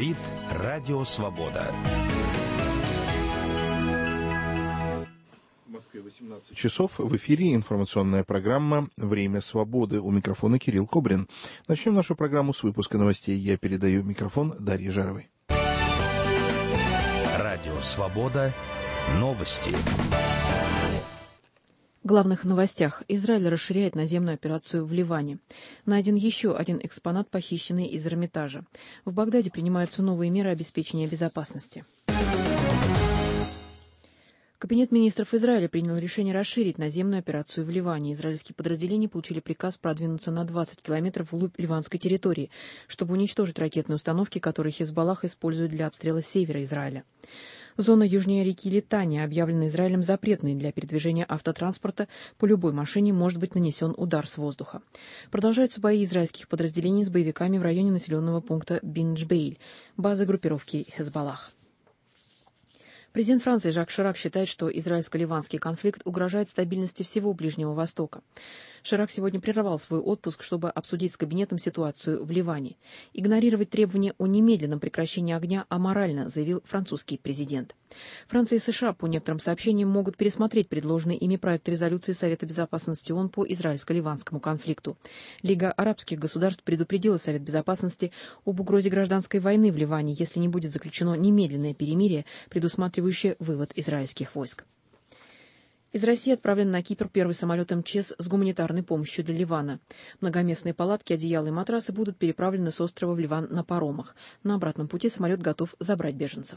Говорит Радио Свобода. В Москве 18 часов. В эфире информационная программа «Время свободы». У микрофона Кирилл Кобрин. Начнем нашу программу с выпуска новостей. Я передаю микрофон Дарье Жаровой. Радио Свобода. Новости. В главных новостях. Израиль расширяет наземную операцию в Ливане. Найден еще один экспонат, похищенный из Эрмитажа. В Багдаде принимаются новые меры обеспечения безопасности. Кабинет министров Израиля принял решение расширить наземную операцию в Ливане. Израильские подразделения получили приказ продвинуться на 20 километров вглубь ливанской территории, чтобы уничтожить ракетные установки, которые Хизбаллах использует для обстрела севера Израиля. Зона южнее реки Литания, объявлена Израилем запретной для передвижения автотранспорта, по любой машине может быть нанесен удар с воздуха. Продолжаются бои израильских подразделений с боевиками в районе населенного пункта Бин-Джбейль, базы группировки Хизбаллах. Президент Франции Жак Ширак считает, что израильско-ливанский конфликт угрожает стабильности всего Ближнего Востока. Ширак сегодня прервал свой отпуск, чтобы обсудить с кабинетом ситуацию в Ливане. Игнорировать требования о немедленном прекращении огня аморально, заявил французский президент. Франция и США, по некоторым сообщениям, могут пересмотреть предложенный ими проект резолюции Совета Безопасности ООН по израильско-ливанскому конфликту. Лига арабских государств предупредила Совет Безопасности об угрозе гражданской войны в Ливане, если не будет заключено немедленное перемирие, предусматривающее вывод израильских войск. Из России отправлен на Кипр первый самолет МЧС с гуманитарной помощью для Ливана. Многоместные палатки, одеяла и матрасы будут переправлены с острова в Ливан на паромах. На обратном пути самолет готов забрать беженцев.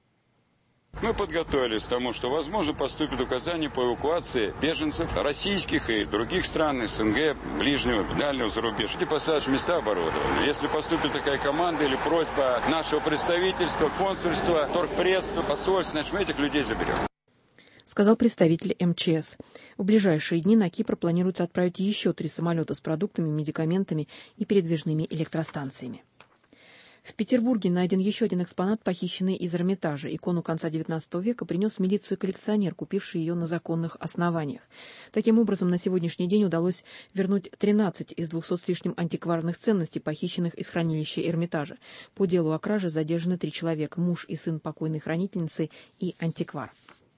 Мы подготовились к тому, что, возможно, поступят указания по эвакуации беженцев российских и других стран, СНГ, ближнего, дальнего зарубежья. Эти посадочные места оборудованы. Если поступит такая команда или просьба нашего представительства, консульства, торгпредства, посольства, значит, мы этих людей заберем. Сказал представитель МЧС. В ближайшие дни на Кипр планируется отправить еще 3 самолета с продуктами, медикаментами и передвижными электростанциями. В Петербурге найден еще один экспонат, похищенный из Эрмитажа. Икону конца XIX века принес в милицию коллекционер, купивший ее на законных основаниях. Таким образом, на сегодняшний день удалось вернуть 13 из 200 с лишним антикварных ценностей, похищенных из хранилища Эрмитажа. По делу о краже задержаны 3 человека: муж и сын покойной хранительницы и антиквар.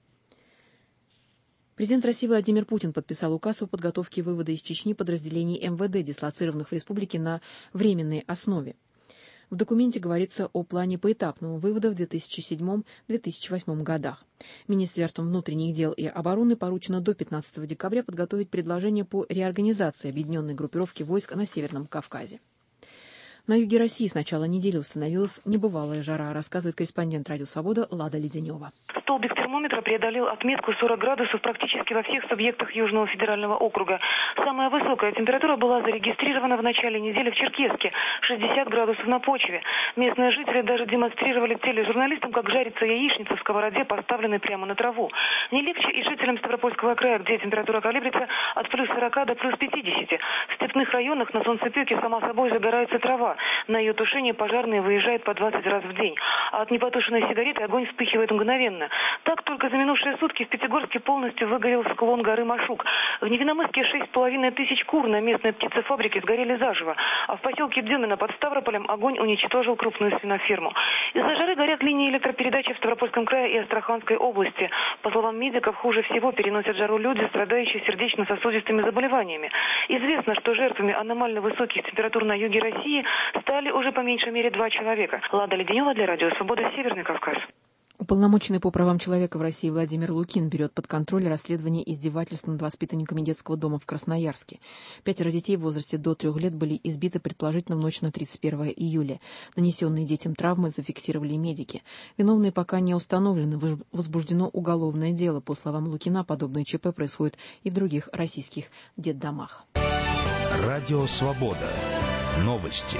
Президент России Владимир Путин подписал указ о подготовке вывода из Чечни подразделений МВД, дислоцированных в республике, на временной основе. В документе говорится о плане поэтапного вывода в 2007-2008 годах. Министерством внутренних дел и обороны поручено до 15 декабря подготовить предложение по реорганизации объединенной группировки войск на Северном Кавказе. На юге России с начала недели установилась небывалая жара, рассказывает корреспондент Радио Свобода Лада Леденева. Столбик термометра преодолел отметку 40 градусов практически во всех субъектах Южного федерального округа. Самая высокая температура была зарегистрирована в начале недели в Черкесске – 60 градусов на почве. Местные жители даже демонстрировали тележурналистам, как жарится яичница в сковороде, поставленной прямо на траву. Не легче и жителям Ставропольского края, где температура колеблется от плюс 40 до плюс 50. В степных районах на солнцепеке сама собой загорается трава. На ее тушение пожарные выезжают по 20 раз в день. А от непотушенной сигареты огонь вспыхивает мгновенно. Так только за минувшие сутки в Пятигорске полностью выгорел склон горы Машук. В Невиномысске 6,5 тысяч кур на местной птицефабрике сгорели заживо. А в поселке Дюмино под Ставрополем огонь уничтожил крупную свиноферму. Из-за жары горят линии электропередачи в Ставропольском крае и Астраханской области. По словам медиков, хуже всего переносят жару люди, страдающие сердечно-сосудистыми заболеваниями. Известно, что жертвами аномально высоких температур на юге России стали уже по меньшей мере 2 человека. Лада Леденева для Радио Свобода, Северный Кавказ. Уполномоченный по правам человека в России Владимир Лукин берет под контроль расследование издевательств над воспитанниками детского дома в Красноярске. 5 детей в возрасте до 3 лет были избиты предположительно в ночь на 31 июля. Нанесенные детям травмы зафиксировали медики. Виновные пока не установлены. Возбуждено уголовное дело. По словам Лукина, подобные ЧП происходят и в других российских детдомах. Радио Свобода. Новости.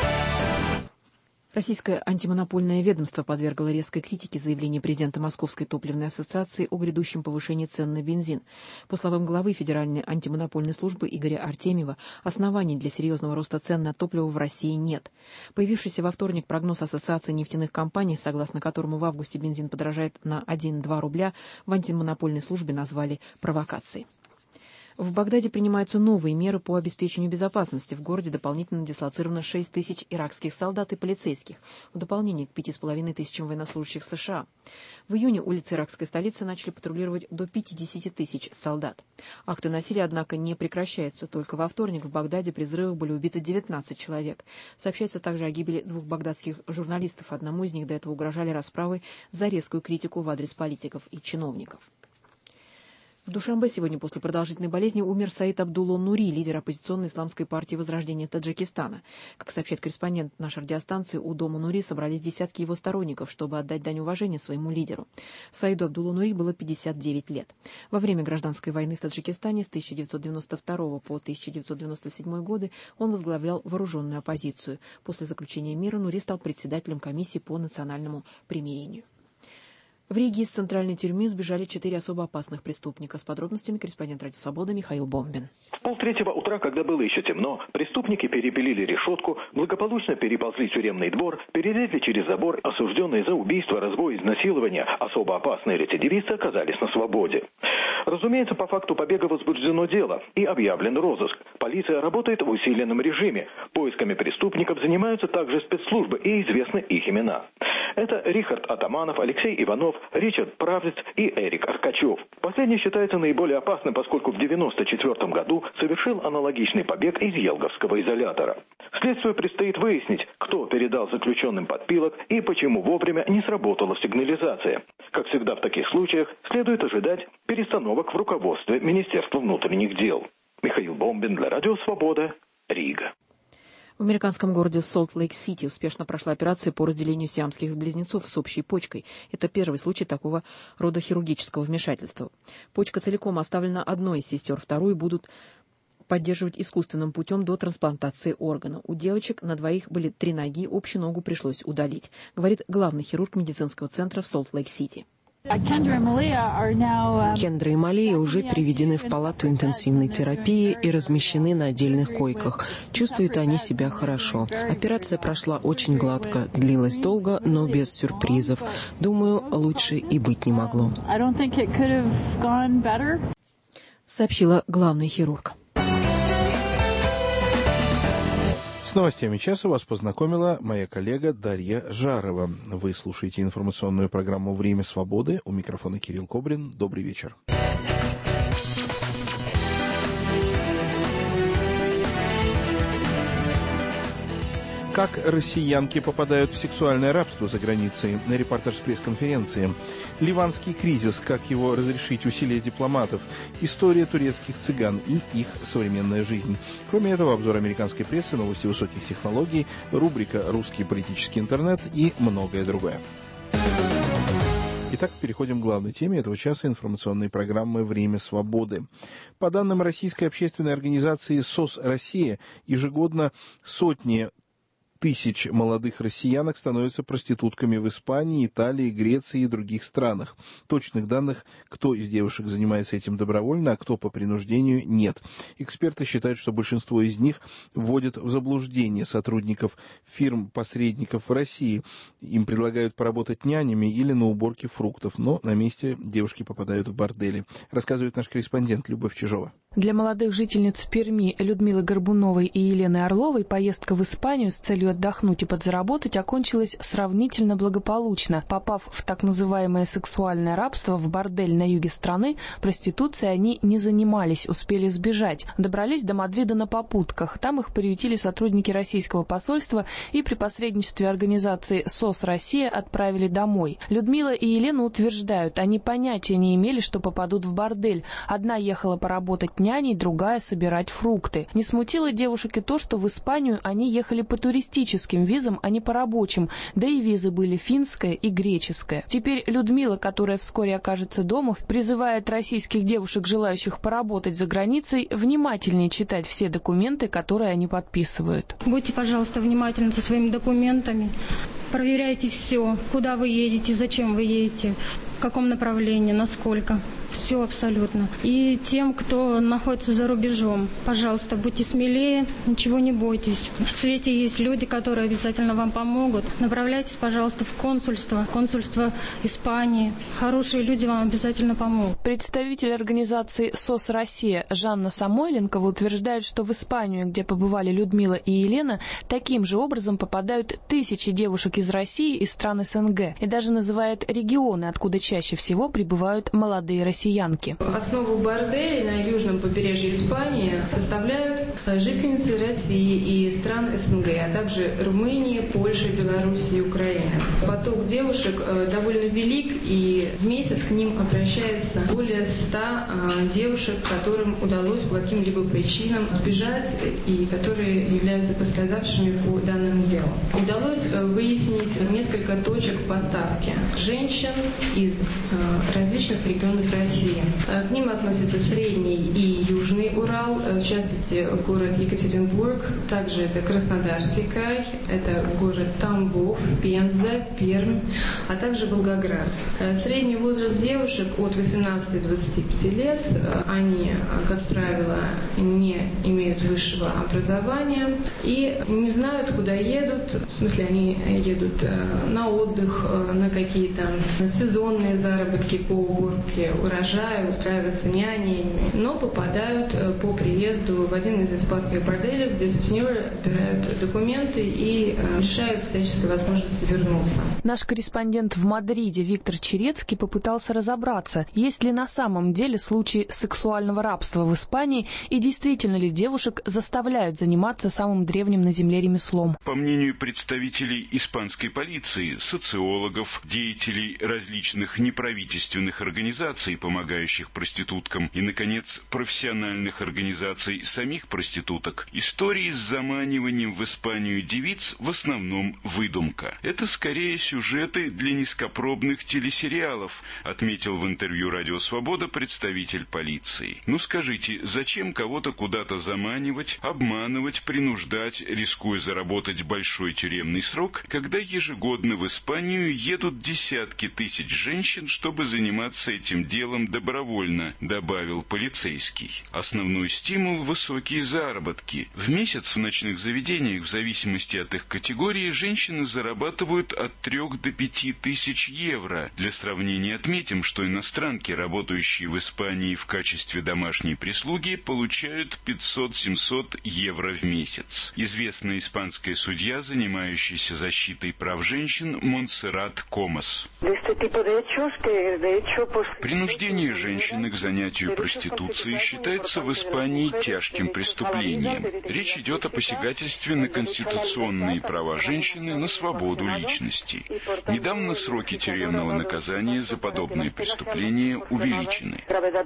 Российское антимонопольное ведомство подвергло резкой критике заявление президента Московской топливной ассоциации о грядущем повышении цен на бензин. По словам главы Федеральной антимонопольной службы Игоря Артемьева, оснований для серьезного роста цен на топливо в России нет. Появившийся во вторник прогноз Ассоциации нефтяных компаний, согласно которому в августе бензин подорожает на 1-2 рубля, в антимонопольной службе назвали провокацией. В Багдаде принимаются новые меры по обеспечению безопасности. В городе дополнительно дислоцировано 6 тысяч иракских солдат и полицейских, в дополнение к 5,5 тысячам военнослужащих США. В июне улицы иракской столицы начали патрулировать до 50 тысяч солдат. Акты насилия, однако, не прекращаются. Только во вторник в Багдаде при взрывах были убиты 19 человек. Сообщается также о гибели 2 багдадских журналистов. Одному из них до этого угрожали расправой за резкую критику в адрес политиков и чиновников. В Душанбе сегодня после продолжительной болезни умер Саид Абдулло Нури, лидер оппозиционной исламской партии Возрождения Таджикистана. Как сообщает корреспондент нашей радиостанции, у дома Нури собрались десятки его сторонников, чтобы отдать дань уважения своему лидеру. Саиду Абдулло Нури было 59 лет. Во время гражданской войны в Таджикистане с 1992 по 1997 годы он возглавлял вооруженную оппозицию. После заключения мира Нури стал председателем комиссии по национальному примирению. В Риге из центральной тюрьмы сбежали 4 особо опасных преступника. С подробностями корреспондент «Радио Свобода» Михаил Бомбин. В 2:30 утра, когда было еще темно, преступники перепилили решетку, благополучно переползли тюремный двор, перелезли через забор. Осужденные за убийство, разбой, изнасилование особо опасные рецидивисты оказались на свободе. Разумеется, по факту побега возбуждено дело и объявлен розыск. Полиция работает в усиленном режиме. Поисками преступников занимаются также спецслужбы и известны их имена. Это Рихард Атаманов, Алексей Иванов, Ричард Правец и Эрик Аркачев. Последний считается наиболее опасным, поскольку в 1994 году совершил аналогичный побег из Елговского изолятора. Следствию предстоит выяснить, кто передал заключенным подпилок и почему вовремя не сработала сигнализация. Как всегда в таких случаях, следует ожидать перестановок в руководстве Министерства внутренних дел. Михаил Бомбин для Радио Свобода, Рига. В американском городе Солт-Лейк-Сити успешно прошла операция по разделению сиамских близнецов с общей почкой. Это первый случай такого рода хирургического вмешательства. Почка целиком оставлена одной из сестер, вторую будут поддерживать искусственным путем до трансплантации органа. У девочек на двоих были 3 ноги, общую ногу пришлось удалить, говорит главный хирург медицинского центра в Солт-Лейк-Сити. Кендра и Малия уже переведены в палату интенсивной терапии и размещены на отдельных койках. Чувствуют они себя хорошо. Операция прошла очень гладко, длилась долго, но без сюрпризов. Думаю, лучше и быть не могло. Сообщила главный хирург. С новостями часа вас познакомила моя коллега Дарья Жарова. Вы слушаете информационную программу «Время свободы». У микрофона Кирилл Кобрин. Добрый вечер. Как россиянки попадают в сексуальное рабство за границей? Репортаж с пресс-конференции. Ливанский кризис. Как его разрешить? Усилия дипломатов. История турецких цыган и их современная жизнь. Кроме этого, обзор американской прессы, новости высоких технологий, рубрика «Русский политический интернет» и многое другое. Итак, переходим к главной теме этого часа информационной программы «Время свободы». По данным российской общественной организации «СОС Россия», ежегодно сотни тысяч молодых россиянок становятся проститутками в Испании, Италии, Греции и других странах. Точных данных, кто из девушек занимается этим добровольно, а кто по принуждению, нет. Эксперты считают, что большинство из них вводят в заблуждение сотрудников фирм-посредников в России. Им предлагают поработать нянями или на уборке фруктов, но на месте девушки попадают в бордели. Рассказывает наш корреспондент Любовь Чижова. Для молодых жительниц Перми Людмилы Горбуновой и Елены Орловой поездка в Испанию с целью отдохнуть и подзаработать окончилась сравнительно благополучно. Попав в так называемое сексуальное рабство в бордель на юге страны, проституцией они не занимались, успели сбежать. Добрались до Мадрида на попутках. Там их приютили сотрудники российского посольства и при посредничестве организации «СОС Россия» отправили домой. Людмила и Елена утверждают, они понятия не имели, что попадут в бордель. Одна ехала поработать няней, другая собирать фрукты. Не смутило девушек и то, что в Испанию они ехали по туристическим визам, а не по рабочим, да и визы были финская и греческая. Теперь Людмила, которая вскоре окажется дома, призывает российских девушек, желающих поработать за границей, внимательнее читать все документы, которые они подписывают. Будьте, пожалуйста, внимательны со своими документами. Проверяйте все, куда вы едете, зачем вы едете, в каком направлении, насколько. все абсолютно. И тем, кто находится за рубежом, пожалуйста, будьте смелее, ничего не бойтесь. В свете есть люди, которые обязательно вам помогут. Направляйтесь, пожалуйста, в консульство Испании. Хорошие люди вам обязательно помогут. Представитель организации СОС «Россия» Жанна Самойленкова утверждает, что в Испанию, где побывали Людмила и Елена, таким же образом попадают тысячи девушек из России и стран СНГ. И даже называет регионы, откуда чаще всего прибывают молодые россиянки. Основу борделей на южном побережье Испании составляют жительницы России и стран СНГ, а также Румынии, Польши, Белоруссии и Украины. Поток девушек довольно велик, и в месяц к ним обращается более 100 девушек, которым удалось по каким-либо причинам сбежать и которые являются пострадавшими по данному делу. Удалось выяснить несколько точек поставки женщин из различных регионов России. К ним относятся Средний и Южный Урал, в частности, город Екатеринбург, также это Краснодарский край, это город Тамбов, Пенза, Пермь, а также Волгоград. Средний возраст девушек от 18 до 25 лет, они, как правило, не имеют высшего образования и не знают, куда едут. В смысле, они едут на отдых, на какие-то сезонные заработки по уборке урожая, устраиваются нянями, но попадают по приезду в один из испанских борделей, где сутенеры отбирают документы и лишают всяческой возможности вернуться. Наш корреспондент в Мадриде Виктор Черецкий попытался разобраться, есть ли на самом деле случаи сексуального рабства в Испании и действительно ли девушек заставляют заниматься самым древним на земле ремеслом. По мнению представителей испанской полиции, социологов, деятелей различных неправительственных организаций, помогающих проституткам, и, наконец, профессиональных организаций самих проституток, истории с заманиванием в Испанию девиц в основном выдумка. Это скорее сюжеты для низкопробных телесериалов, отметил в интервью «Радио Свобода» представитель полиции. Ну скажите, зачем кого-то куда-то заманивать, обманывать, принуждать, рискуя заработать большой тюремный срок, когда ежегодно в Испанию едут десятки тысяч женщин, чтобы заниматься этим делом добровольно, добавил полицейский. Основной стимул – высокие заработки. В месяц в ночных заведениях, в зависимости от их категории, женщины зарабатывают от 3 до 5 тысяч евро. Для сравнения отметим, что иностранки, работающие в Испании в качестве домашней прислуги, получают 500-700 евро в месяц. Известная испанская судья, занимающаяся защитой прав женщин, Монсеррат Комас. Принуждение женщины к занятию проституцией считается в Испании тяжким преступлением. Речь идет о посягательстве на конституционные права женщины на свободу личности. Недавно сроки тюремного наказания за подобные преступления увеличены.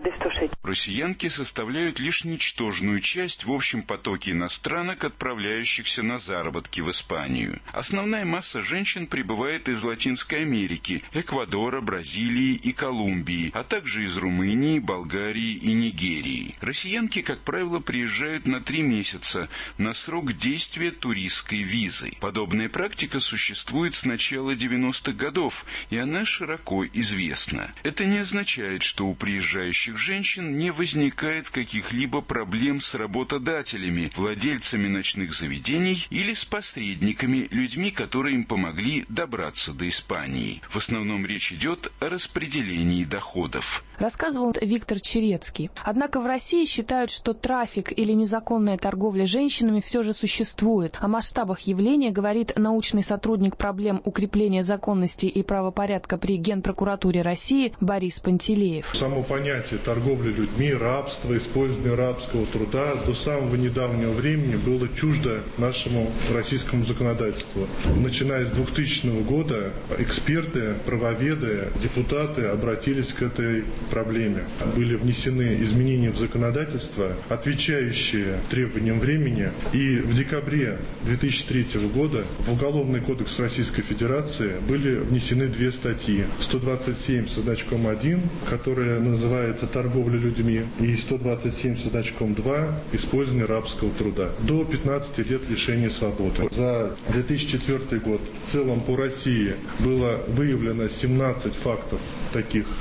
Россиянки составляют лишь ничтожную часть в общем потоке иностранок, отправляющихся на заработки в Испанию. Основная масса женщин прибывает из Латинской Америки, Эквадора, Бразилии и Колумбии, а также из Румынии, Болгарии и Нигерии. Россиянки, как правило, приезжают на 3 месяца на срок действия туристской визы. Подобная практика существует с начала 90-х годов, и она широко известна. Это не означает, что у приезжающих женщин не возникает каких-либо проблем с работодателями, владельцами ночных заведений или с посредниками, людьми, которые им помогли добраться до Испании. В основном речь идет о распределении доходов. Рассказывал Виктор Черецкий. Однако в России считают, что трафик или незаконная торговля женщинами все же существует. О масштабах явления говорит научный сотрудник проблем укрепления законности и правопорядка при Генпрокуратуре России Борис Пантелеев. Само понятие торговли людьми, рабства, использования рабского труда до самого недавнего времени было чуждо нашему российскому законодательству. Начиная с 2000 года эксперты, правоведы, депутаты обратились к этой проблеме. Были внесены изменения в законодательство, отвечающие требованиям времени. И в декабре 2003 года в Уголовный кодекс Российской Федерации были внесены 2 статьи. 127 со значком 1, которая называется «Торговля людьми», и 127 со значком 2 «Использование рабского труда». До 15 лет лишения свободы. За 2004 год в целом по России было выявлено 17 фактов таких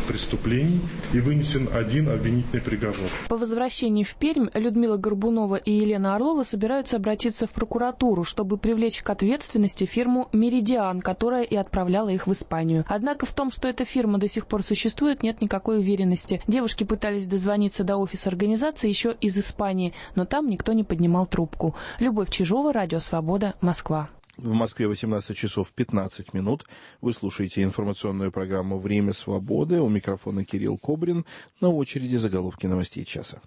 преступлений и вынесен один обвинительный приговор. По возвращении в Пермь Людмила Горбунова и Елена Орлова собираются обратиться в прокуратуру, чтобы привлечь к ответственности фирму «Меридиан», которая и отправляла их в Испанию. Однако в том, что эта фирма до сих пор существует, нет никакой уверенности. Девушки пытались дозвониться до офиса организации еще из Испании, но там никто не поднимал трубку. Любовь Чижова, Радио Свобода, Москва. В Москве 18 часов 15 минут. Вы слушаете информационную программу «Время свободы». У микрофона Кирилл Кобрин. На очереди заголовки новостей часа.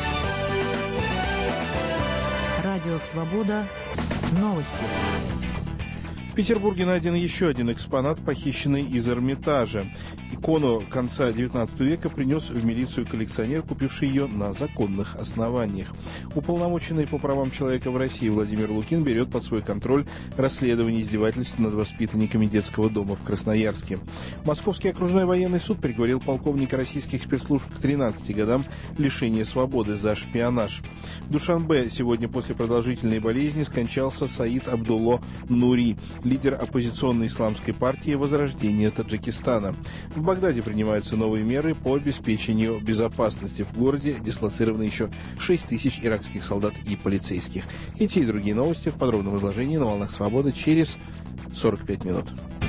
Радио Свобода. Новости. В Петербурге найден еще один экспонат, похищенный из Эрмитажа. Икону конца XIX века принес в милицию коллекционер, купивший ее на законных основаниях. Уполномоченный по правам человека в России Владимир Лукин берет под свой контроль расследование издевательств над воспитанниками детского дома в Красноярске. Московский окружной военный суд приговорил полковника российских спецслужб к 13 годам лишения свободы за шпионаж. В Душанбе сегодня после продолжительной болезни скончался Саид Абдулло Нури, лидер оппозиционной исламской партии «Возрождение Таджикистана». В Багдаде принимаются новые меры по обеспечению безопасности. В городе дислоцировано еще 6 тысяч иракских солдат и полицейских. Эти и другие новости в подробном изложении на «Волнах Свободы» через 45 минут.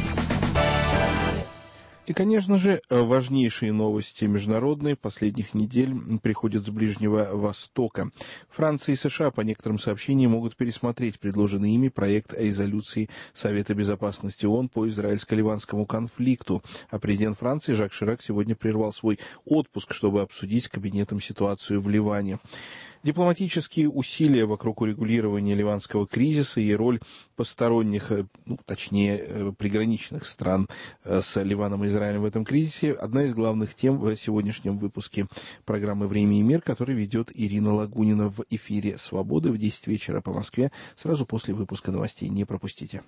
И, конечно же, важнейшие новости международные последних недель приходят с Ближнего Востока. Франция и США, по некоторым сообщениям, могут пересмотреть предложенный ими проект резолюции Совета Безопасности ООН по израильско-ливанскому конфликту. А президент Франции Жак Ширак сегодня прервал свой отпуск, чтобы обсудить с кабинетом ситуацию в Ливане. Дипломатические усилия вокруг урегулирования ливанского кризиса и роль посторонних, точнее, приграничных стран с Ливаном и Израилем в этом кризисе – одна из главных тем в сегодняшнем выпуске программы «Время и мир», который ведет Ирина Лагунина в эфире «Свободы» в 10 вечера по Москве, сразу после выпуска новостей. Не пропустите.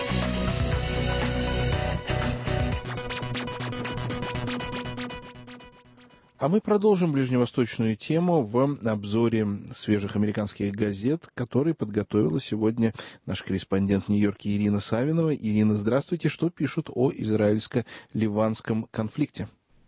А мы продолжим ближневосточную тему в обзоре свежих американских газет, который подготовила сегодня наш корреспондент в Нью-Йорке Ирина Савинова. Ирина, здравствуйте. Что пишут о израильско-ливанском конфликте?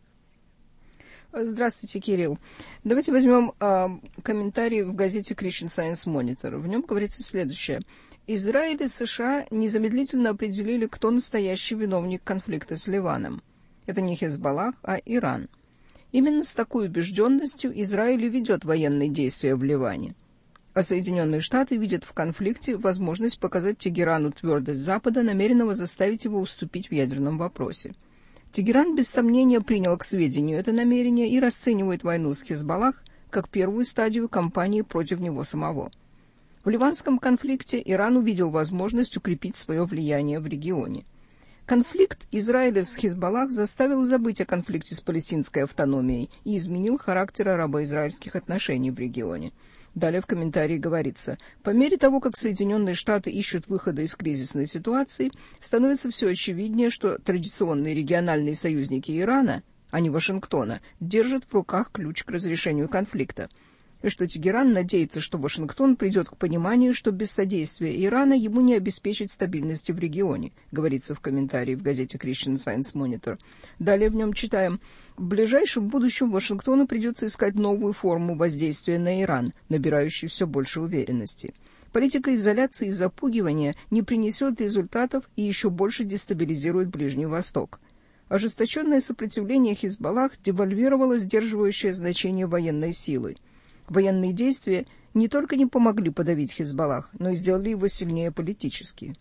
Здравствуйте, Кирилл. Давайте возьмем комментарий в газете Christian Science Monitor. В нем говорится следующее. Израиль и США незамедлительно определили, кто настоящий виновник конфликта с Ливаном. Это не Хезболлах, а Иран. Именно с такой убежденностью Израиль ведет военные действия в Ливане. А Соединенные Штаты видят в конфликте возможность показать Тегерану твердость Запада, намеренного заставить его уступить в ядерном вопросе. Тегеран без сомнения принял к сведению это намерение и расценивает войну с Хезболлах как первую стадию кампании против него самого. В ливанском конфликте Иран увидел возможность укрепить свое влияние в регионе. Конфликт Израиля с Хезболлах заставил забыть о конфликте с палестинской автономией и изменил характер арабо-израильских отношений в регионе. Далее в комментарии говорится, по мере того, как Соединенные Штаты ищут выхода из кризисной ситуации, становится все очевиднее, что традиционные региональные союзники Ирана, а не Вашингтона, держат в руках ключ к разрешению конфликта. И что Тегеран надеется, что Вашингтон придет к пониманию, что без содействия Ирана ему не обеспечить стабильности в регионе, говорится в комментарии в газете Christian Science Monitor. Далее в нем читаем. В ближайшем будущем Вашингтону придется искать новую форму воздействия на Иран, набирающую все больше уверенности. Политика изоляции и запугивания не принесет результатов и еще больше дестабилизирует Ближний Восток. Ожесточенное сопротивление Хезболлах девальвировало сдерживающее значение военной силы. Военные действия не только не помогли подавить Хезболлах, но и сделали его сильнее политически.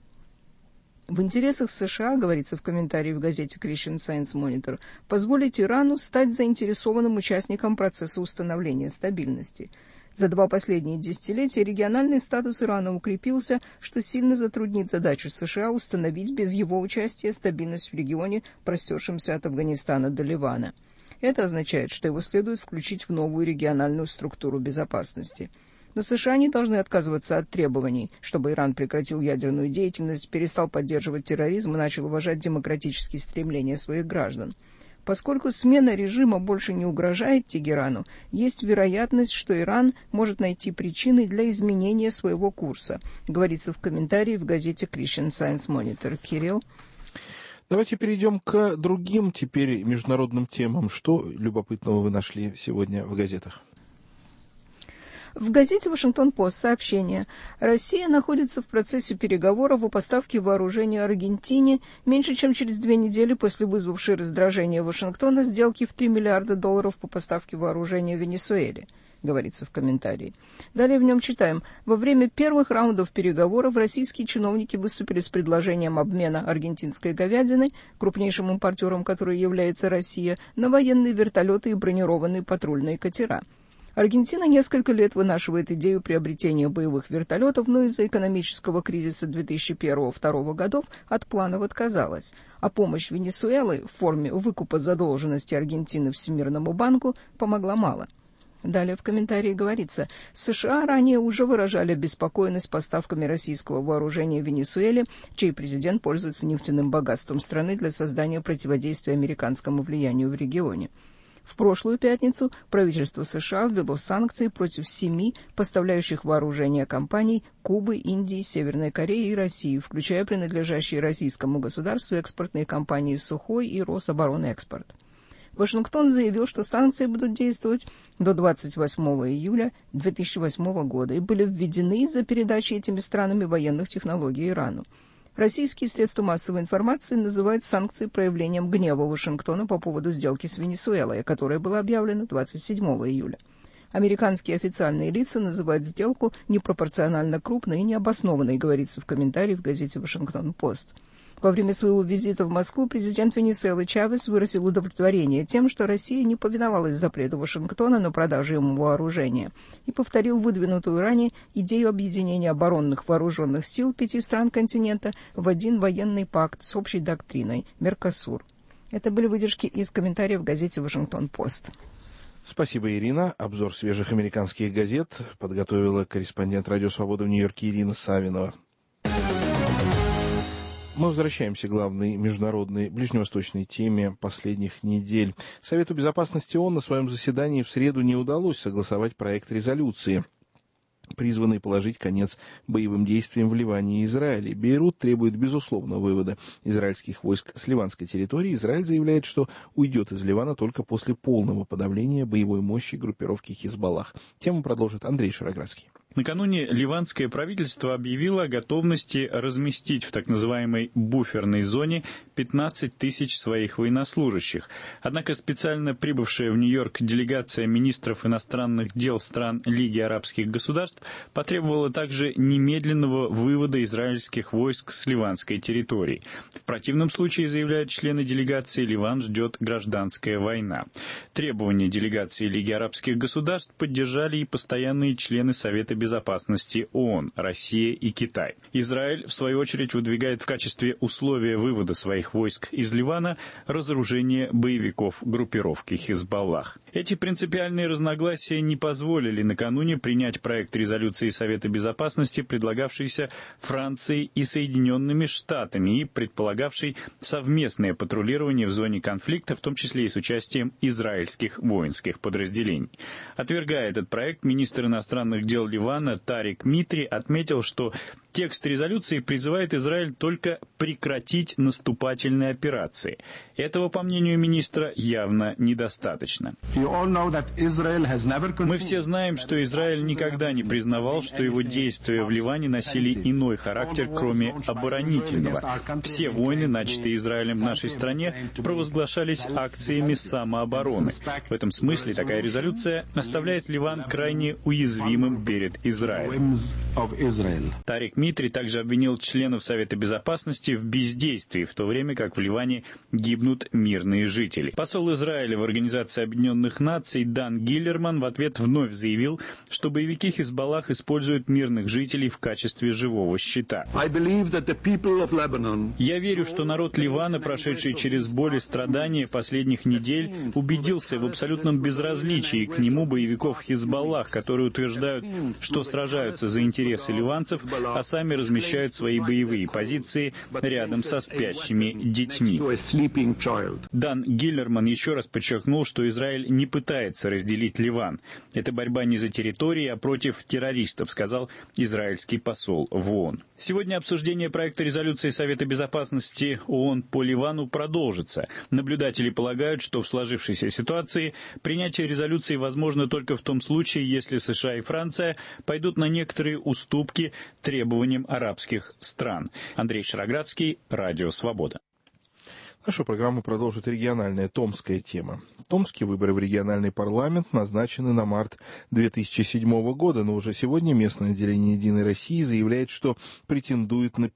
В интересах США, говорится в комментарии в газете Christian Science Monitor, позволить Ирану стать заинтересованным участником процесса установления стабильности. За 2 последние десятилетия региональный статус Ирана укрепился, что сильно затруднит задачу США установить без его участия стабильность в регионе, простершемся от Афганистана до Ливана. Это означает, что его следует включить в новую региональную структуру безопасности. Но США не должны отказываться от требований, чтобы Иран прекратил ядерную деятельность, перестал поддерживать терроризм и начал уважать демократические стремления своих граждан. Поскольку смена режима больше не угрожает Тегерану, есть вероятность, что Иран может найти причины для изменения своего курса, говорится в комментарии в газете Christian Science Monitor. Кирилл? Давайте перейдем к другим теперь международным темам. Что любопытного вы нашли сегодня в газетах? В газете «Вашингтон-Пост» сообщение. Россия находится в процессе переговоров о поставке вооружения Аргентине меньше чем через 2 недели после вызвавшей раздражение Вашингтона сделки в $3 миллиарда по поставке вооружения Венесуэле, говорится в комментарии. Далее в нем читаем. Во время первых раундов переговоров российские чиновники выступили с предложением обмена аргентинской говядины, крупнейшим импортером которой является Россия, на военные вертолеты и бронированные патрульные катера. Аргентина несколько лет вынашивает идею приобретения боевых вертолетов, но из-за экономического кризиса 2001-2002 годов от планов отказалась. А помощь Венесуэлы в форме выкупа задолженности Аргентины Всемирному банку помогла мало. Далее в комментарии говорится, США ранее уже выражали обеспокоенность поставками российского вооружения в Венесуэле, чей президент пользуется нефтяным богатством страны для создания противодействия американскому влиянию в регионе. В прошлую пятницу правительство США ввело санкции против 7 поставляющих вооружение компаний Кубы, Индии, Северной Кореи и России, включая принадлежащие российскому государству экспортные компании «Сухой» и «Рособоронэкспорт». Вашингтон заявил, что санкции будут действовать до 28 июля 2008 года и были введены из-за передачи этими странами военных технологий Ирану. Российские средства массовой информации называют санкции проявлением гнева Вашингтона по поводу сделки с Венесуэлой, которая была объявлена 27 июля. Американские официальные лица называют сделку непропорционально крупной и необоснованной, говорится в комментарии в газете «Вашингтон-Пост». Во время своего визита в Москву президент Венесуэлы Чавес выразил удовлетворение тем, что Россия не повиновалась запрету Вашингтона на продажу ему вооружения, и повторил выдвинутую ранее идею объединения оборонных вооруженных сил 5 стран континента в один военный пакт с общей доктриной «Меркосур». Это были выдержки из комментариев в газете «Вашингтон-Пост». Спасибо, Ирина. Обзор свежих американских газет подготовила корреспондент «Радио Свобода» в Нью-Йорке Ирина Савинова. Мы возвращаемся к главной международной ближневосточной теме последних недель. Совету Безопасности ООН на своем заседании в среду не удалось согласовать проект резолюции, призванный положить конец боевым действиям в Ливане и Израиле. Бейрут требует безусловного вывода израильских войск с ливанской территории. Израиль заявляет, что уйдет из Ливана только после полного подавления боевой мощи группировки Хизбаллах. Тему продолжит Андрей Шароградский. Накануне ливанское правительство объявило о готовности разместить в так называемой буферной зоне 15 тысяч своих военнослужащих. Однако специально прибывшая в Нью-Йорк делегация министров иностранных дел стран Лиги арабских государств потребовала также немедленного вывода израильских войск с ливанской территории. В противном случае, заявляют члены делегации, Ливан ждет гражданская война. Требования делегации Лиги арабских государств поддержали и постоянные члены Совета Безопасности ООН, Россия и Китай. Израиль, в свою очередь, выдвигает в качестве условия вывода своих войск из Ливана разоружение боевиков группировки Хизбаллах. Эти принципиальные разногласия не позволили накануне принять проект резолюции Совета Безопасности, предлагавшийся Францией и Соединенными Штатами и предполагавший совместное патрулирование в зоне конфликта, в том числе и с участием израильских воинских подразделений. Отвергая этот проект, министр иностранных дел Ливана Тарик Митри отметил, что текст резолюции призывает Израиль только прекратить наступательные операции. Этого, по мнению министра, явно недостаточно. Мы все знаем, что Израиль никогда не признавал, что его действия в Ливане носили иной характер, кроме оборонительного. Все войны, начатые Израилем в нашей стране, провозглашались акциями самообороны. В этом смысле такая резолюция оставляет Ливан крайне уязвимым перед Израилем. Тарик Митри также обвинил членов Совета Безопасности в бездействии, в то время как в Ливане гибнут мирные жители. Посол Израиля в Организации Объединенных Наций Дан Гиллерман в ответ вновь заявил, что боевики Хизбаллах используют мирных жителей в качестве живого щита. Я верю, что народ Ливана, прошедший через боль и страдания последних недель, убедился в абсолютном безразличии к нему боевиков Хизбаллах, которые утверждают, что сражаются за интересы ливанцев, а сами размещают свои боевые позиции рядом со спящими детьми. Дан Гиллерман еще раз подчеркнул, что Израиль не пытается разделить Ливан. Это борьба не за территории, а против террористов, сказал израильский посол в ООН. Сегодня обсуждение проекта резолюции Совета Безопасности ООН по Ливану продолжится. Наблюдатели полагают, что в сложившейся ситуации принятие резолюции возможно только в том случае, если США и Франция пойдут на некоторые уступки требованиям арабских стран. Андрей Шароградский, Радио Свобода. Нашу программу продолжит региональная томская тема. Томские выборы в региональный парламент назначены на март 2007 года, но уже сегодня местное отделение «Единой России» заявляет, что претендует на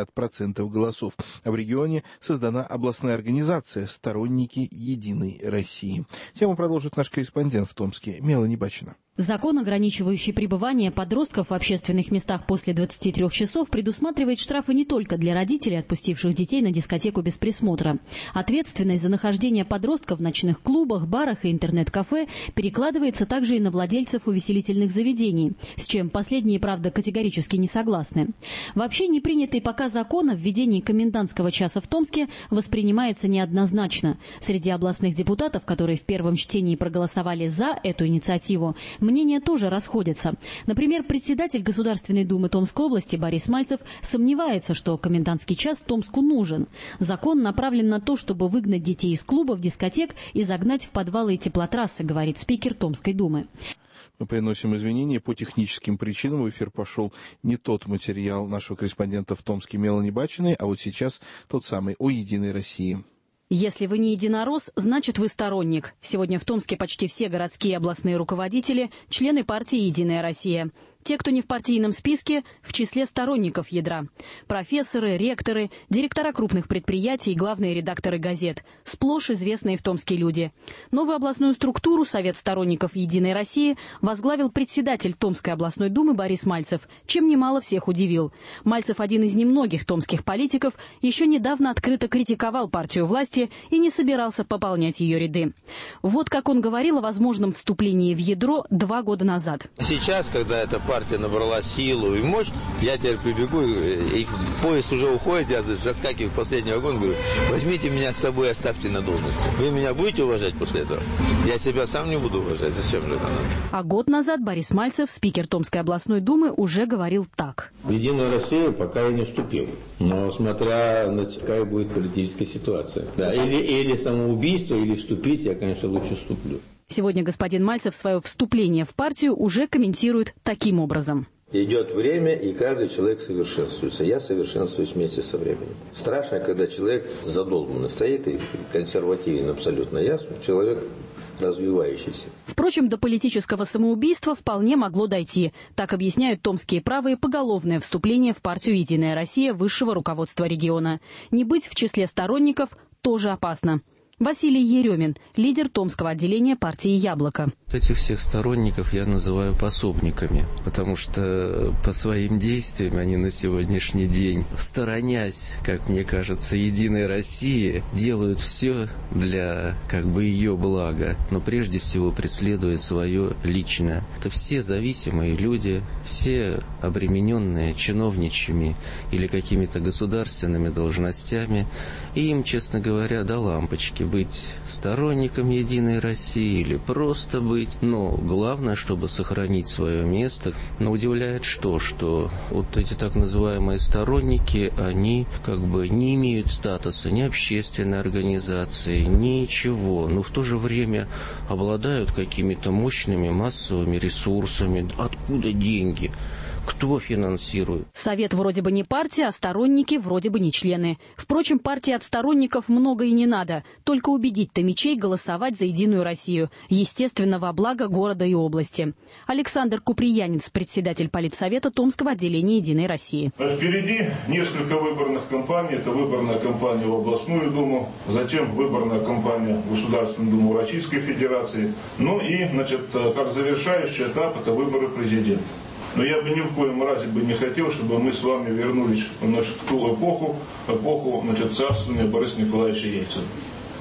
50% голосов. А в регионе создана областная организация «Сторонники Единой России». Тему продолжит наш корреспондент в Томске Мелани Бачина. Закон, ограничивающий пребывание подростков в общественных местах после 23 часов, предусматривает штрафы не только для родителей, отпустивших детей на дискотеку без присмотра. Ответственность за нахождение подростков в ночных клубах, барах и интернет-кафе перекладывается также и на владельцев увеселительных заведений, с чем последние, правда, категорически не согласны. Вообще, непринятый пока закон о введении комендантского часа в Томске воспринимается неоднозначно. Среди областных депутатов, которые в первом чтении проголосовали за эту инициативу, мнения тоже расходятся. Например, председатель Государственной Думы Томской области Борис Мальцев сомневается, что комендантский час Томску нужен. Закон направлен на то, чтобы выгнать детей из клубов, дискотек и загнать в подвалы и теплотрассы, говорит спикер Томской Думы. Мы приносим извинения. По техническим причинам в эфир пошел не тот материал нашего корреспондента в Томске Мелани Бачиной, а вот сейчас тот самый о «Единой России». Если вы не единорос, значит вы сторонник. Сегодня в Томске почти все городские и областные руководители – члены партии «Единая Россия». Те, кто не в партийном списке, в числе сторонников ядра. Профессоры, ректоры, директора крупных предприятий, главные редакторы газет. Сплошь известные в Томске люди. Новую областную структуру Совет сторонников «Единой России» возглавил председатель Томской областной думы Борис Мальцев, чем немало всех удивил. Мальцев, один из немногих томских политиков, еще недавно открыто критиковал партию власти и не собирался пополнять ее ряды. Вот как он говорил о возможном вступлении в ядро 2 года назад. Сейчас, когда эта партия набрала силу и мощь, я теперь прибегу, и поезд уже уходит, я заскакиваю в последний вагон, говорю: возьмите меня с собой, оставьте на должности. Вы меня будете уважать после этого? Я себя сам не буду уважать, зачем же это надо? А год назад Борис Мальцев, спикер Томской областной думы, уже говорил так. В «Единую Россию» пока я не вступил, но смотря на какая будет политическая ситуация. Да, или самоубийство, или вступить, я, конечно, лучше вступлю. Сегодня господин Мальцев свое вступление в партию уже комментирует таким образом. Идет время, и каждый человек совершенствуется. Я совершенствуюсь вместе со временем. Страшно, когда человек задолбанный стоит и консервативен абсолютно. Я человек развивающийся. Впрочем, до политического самоубийства вполне могло дойти. Так объясняют томские правые поголовное вступление в партию «Единая Россия» высшего руководства региона. Не быть в числе сторонников тоже опасно. Василий Еремин, лидер Томского отделения партии «Яблоко». Этих всех сторонников я называю пособниками, потому что по своим действиям они на сегодняшний день, сторонясь, как мне кажется, «Единой России», делают все для ее блага, но прежде всего преследуя свое личное. Это все зависимые люди, все обремененные чиновничьими или какими-то государственными должностями, и им, честно говоря, до лампочки быть сторонником «Единой России» или просто быть. Но главное, чтобы сохранить свое место. Но удивляет что вот эти так называемые сторонники, они не имеют статуса ни общественной организации, ничего. Но в то же время обладают какими-то мощными массовыми ресурсами. Откуда деньги? Кто финансирует? Совет вроде бы не партия, а сторонники вроде бы не члены. Впрочем, партии от сторонников много и не надо. Только убедить томичей голосовать за «Единую Россию». Естественно, во благо города и области. Александр Куприянец, председатель политсовета Томского отделения «Единой России». Впереди несколько выборных кампаний. Это выборная кампания в областную думу, затем выборная кампания в Государственную думу Российской Федерации. Ну и, как завершающий этап, это выборы президента. Но я бы ни в коем разе не хотел, чтобы мы с вами вернулись в ту эпоху царствования Бориса Николаевича Ельцина.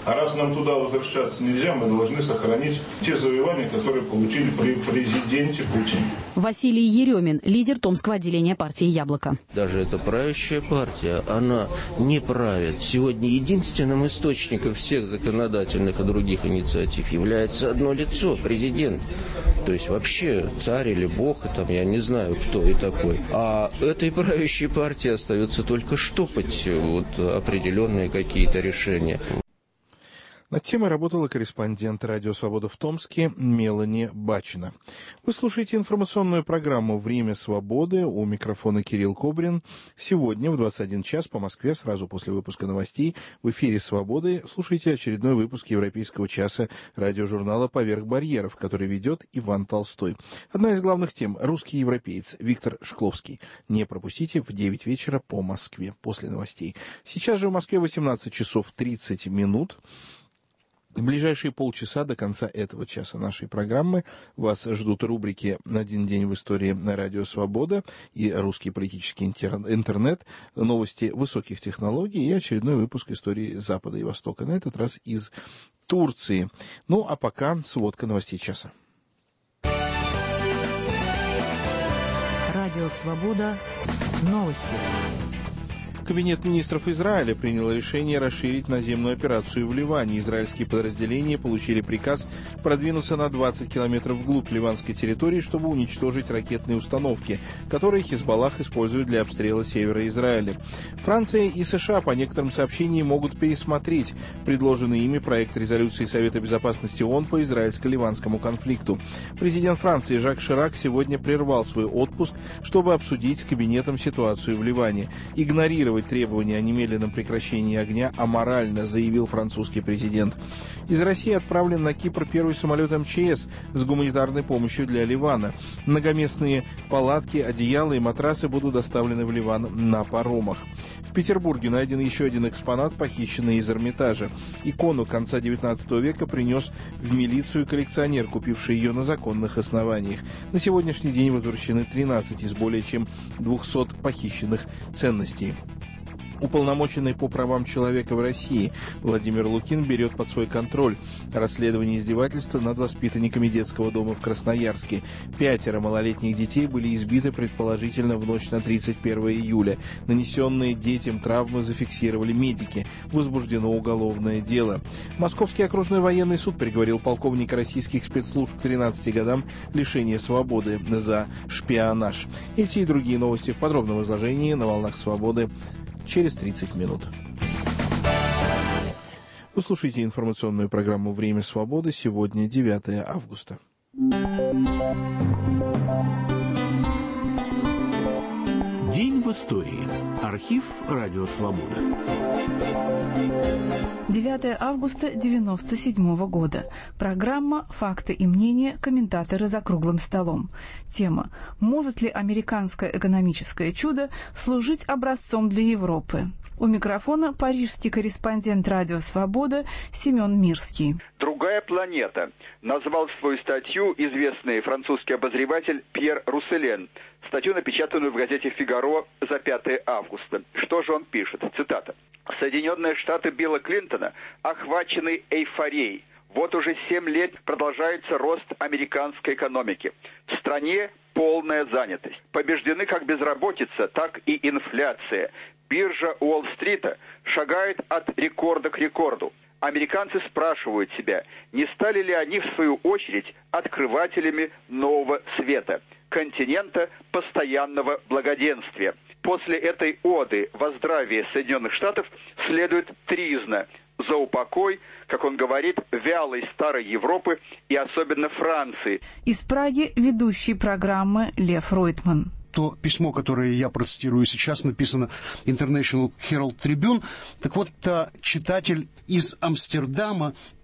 А раз нам туда возвращаться нельзя, мы должны сохранить те завоевания, которые получили при президенте Путине. Василий Еремин, лидер Томского отделения партии «Яблоко». Даже эта правящая партия, она не правит. Сегодня единственным источником всех законодательных и других инициатив является одно лицо – президент. То есть вообще царь или бог, там, я не знаю, кто и такой. А этой правящей партии остается только штопать определенные какие-то решения. Над темой работала корреспондент «Радио Свобода» в Томске Мелани Бачина. Вы слушаете информационную программу «Время свободы». У микрофона Кирилл Кобрин. Сегодня в 21 час по Москве, сразу после выпуска новостей, в эфире «Свободы» слушайте очередной выпуск Европейского часа радиожурнала «Поверх барьеров», который ведет Иван Толстой. Одна из главных тем – русский европеец Виктор Шкловский. Не пропустите в 9 вечера по Москве после новостей. Сейчас же в Москве 18 часов 30 минут. В ближайшие полчаса до конца этого часа нашей программы вас ждут рубрики «Один день в истории» на Радио Свобода и «Русский политический интернет», новости высоких технологий и очередной выпуск истории Запада и Востока, на этот раз из Турции. Ну, а пока сводка новостей часа. Радио Свобода. Новости. Кабинет министров Израиля принял решение расширить наземную операцию в Ливане. Израильские подразделения получили приказ продвинуться на 20 километров вглубь ливанской территории, чтобы уничтожить ракетные установки, которые Хизбаллах использует для обстрела севера Израиля. Франция и США, по некоторым сообщениям, могут пересмотреть предложенный ими проект резолюции Совета Безопасности ООН по израильско-ливанскому конфликту. Президент Франции Жак Ширак сегодня прервал свой отпуск, чтобы обсудить с кабинетом ситуацию в Ливане. Игнорировать требования о немедленном прекращении огня аморально, заявил французский президент. Из России отправлен на Кипр первый самолет МЧС с гуманитарной помощью для Ливана. Многоместные палатки, одеяла и матрасы будут доставлены в Ливан на паромах. В Петербурге найден еще один экспонат, похищенный из Эрмитажа. Икону конца XIX века принес в милицию коллекционер, купивший ее на законных основаниях. На сегодняшний день возвращены 13 из более чем 200 похищенных ценностей. Уполномоченный по правам человека в России Владимир Лукин берет под свой контроль расследование издевательства над воспитанниками детского дома в Красноярске. 5 малолетних детей были избиты предположительно в ночь на 31 июля. Нанесенные детям травмы зафиксировали медики. Возбуждено уголовное дело. Московский окружной военный суд приговорил полковника российских спецслужб к 13 годам лишения свободы за шпионаж. Эти и другие новости в подробном изложении на «Волнах Свободы» через 30 минут. Вы слушаете информационную программу «Время свободы». Сегодня 9 августа. День в истории. Архив «Радио Свобода». 9 августа 1997 года. Программа «Факты и мнения. Комментаторы за круглым столом». Тема: «Может ли американское экономическое чудо служить образцом для Европы?» У микрофона парижский корреспондент «Радио Свобода» Семен Мирский. «Другая планета» назвал свою статью известный французский обозреватель Пьер Русселен. Статью, напечатанную в газете «Фигаро» за 5 августа. Что же он пишет? Цитата. «Соединенные Штаты Билла Клинтона охвачены эйфорией. Вот уже 7 лет продолжается рост американской экономики. В стране полная занятость. Побеждены как безработица, так и инфляция. Биржа Уолл-стрита шагает от рекорда к рекорду. Американцы спрашивают себя, не стали ли они, в свою очередь, открывателями нового света, континента постоянного благоденствия. После этой оды во здравие Соединенных Штатов следует тризна за упокой, как он говорит, вялой старой Европы и особенно Франции». Из Праги ведущий программы Лев Ройтман. То письмо, которое я процитирую сейчас, написано International Herald Tribune. Так вот, читатель из Амстердама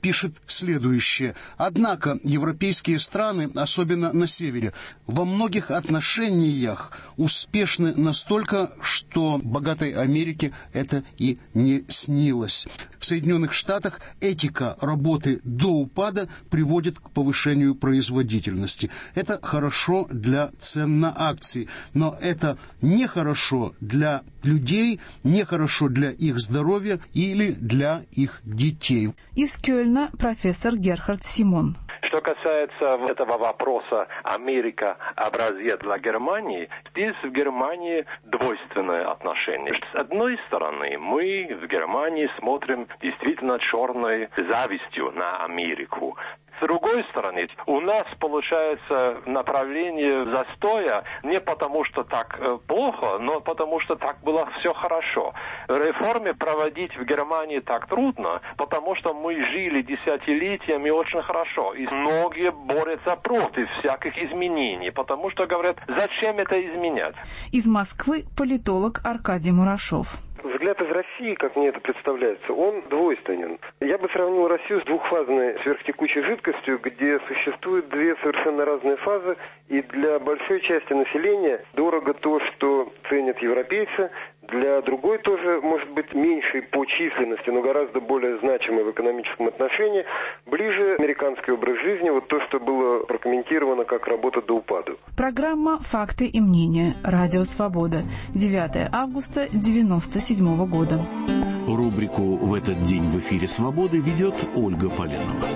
пишет следующее. Однако европейские страны, особенно на севере, во многих отношениях успешны настолько, что богатой Америке это и не снилось. В Соединенных Штатах этика работы до упада приводит к повышению производительности. Это хорошо для цен на акции, но это нехорошо для людей, нехорошо для их здоровья или для их детей. Из Кёльна профессор Герхард Симон. Что касается этого вопроса «Америка образец для Германии», здесь в Германии двойственное отношение. С одной стороны, мы в Германии смотрим действительно черной завистью на Америку. С другой стороны, у нас получается направление застоя не потому, что так плохо, но потому, что так было все хорошо. Реформы проводить в Германии так трудно, потому что мы жили десятилетиями очень хорошо. И многие борются против всяких изменений, потому что говорят, зачем это изменять? Из Москвы политолог Аркадий Мурашов. Взгляд из России, как мне это представляется, он двойственен. Я бы сравнил Россию с двухфазной сверхтекучей жидкостью, где существуют две совершенно разные фазы, и для большой части населения дорого то, что ценят европейцы, для другой тоже, может быть, меньшей по численности, но гораздо более значимой в экономическом отношении, ближе американский образ жизни, вот то, что было прокомментировано как работа до упаду. Программа «Факты и мнения». Радио «Свобода». 9 августа 1997 года. Рубрику «В этот день в эфире Свободы» ведет Ольга Поленова.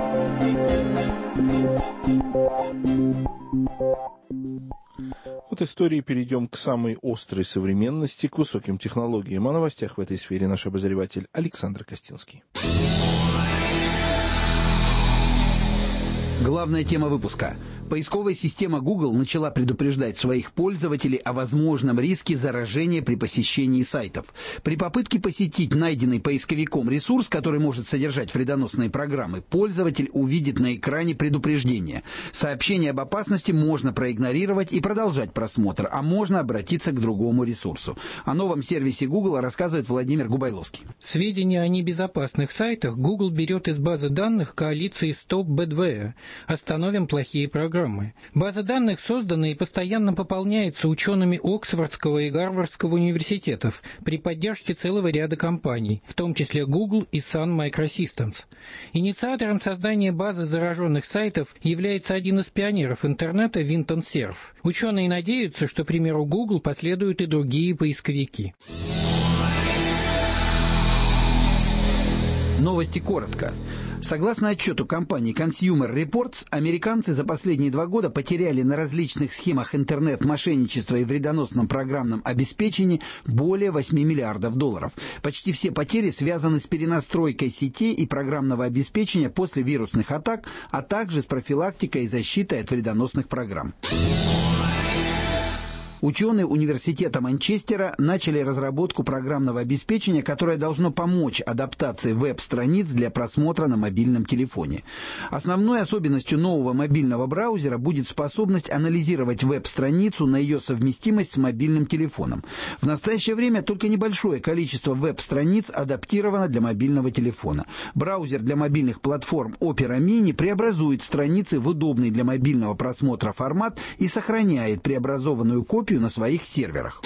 От истории перейдем к самой острой современности, к высоким технологиям. О новостях в этой сфере наш обозреватель Александр Костинский. Главная тема выпуска. Поисковая система Google начала предупреждать своих пользователей о возможном риске заражения при посещении сайтов. При попытке посетить найденный поисковиком ресурс, который может содержать вредоносные программы, пользователь увидит на экране предупреждение. Сообщение об опасности можно проигнорировать и продолжать просмотр, а можно обратиться к другому ресурсу. О новом сервисе Google рассказывает Владимир Губайловский. Сведения о небезопасных сайтах Google берет из базы данных коалиции Stop Badware. Остановим плохие программы. База данных создана и постоянно пополняется учеными Оксфордского и Гарвардского университетов при поддержке целого ряда компаний, в том числе Google и Sun Microsystems. Инициатором создания базы зараженных сайтов является один из пионеров интернета Винтон Серф. Ученые надеются, что примеру Google последуют и другие поисковики. Новости коротко. Согласно отчету компании Consumer Reports, американцы за последние 2 года потеряли на различных схемах интернет-мошенничества и вредоносном программном обеспечении более $8 миллиардов. Почти все потери связаны с перенастройкой сетей и программного обеспечения после вирусных атак, а также с профилактикой и защитой от вредоносных программ. Ученые университета Манчестера начали разработку программного обеспечения, которое должно помочь адаптации веб-страниц для просмотра на мобильном телефоне. Основной особенностью нового мобильного браузера будет способность анализировать веб-страницу на ее совместимость с мобильным телефоном. В настоящее время только небольшое количество веб-страниц адаптировано для мобильного телефона. Браузер для мобильных платформ Opera Mini преобразует страницы в удобный для мобильного просмотра формат и сохраняет преобразованную копию на своих серверах.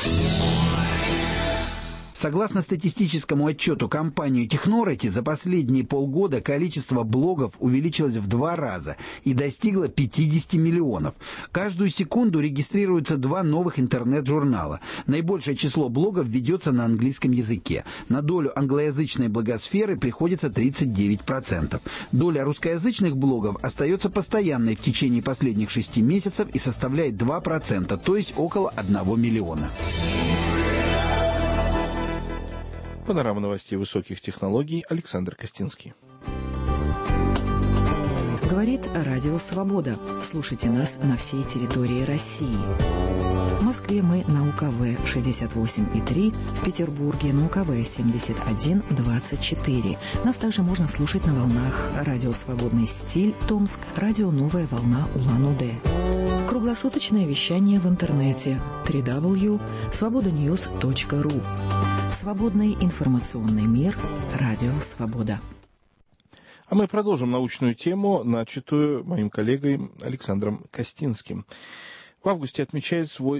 Согласно статистическому отчету компании Technority, за последние полгода количество блогов увеличилось в 2 раза и достигло 50 миллионов. Каждую секунду регистрируются 2 новых интернет-журнала. Наибольшее число блогов ведется на английском языке. На долю англоязычной блогосферы приходится 39%. Доля русскоязычных блогов остается постоянной в течение последних 6 месяцев и составляет 2%, то есть около 1 миллиона. Панорама новостей высоких технологий. Александр Костинский. Говорит Радио Свобода. Слушайте нас на всей территории России. В Москве мы на УКВ 68,3, в Петербурге на УКВ 71,24. Нас также можно слушать на волнах Радио Свободный стиль Томск, Радио Новая волна Улан-Удэ. Круглосуточное вещание в интернете www.svobodanews.ru. Свободный информационный мир. Радио Свобода. А мы продолжим научную тему, начатую моим коллегой Александром Костинским. В августе отмечает свой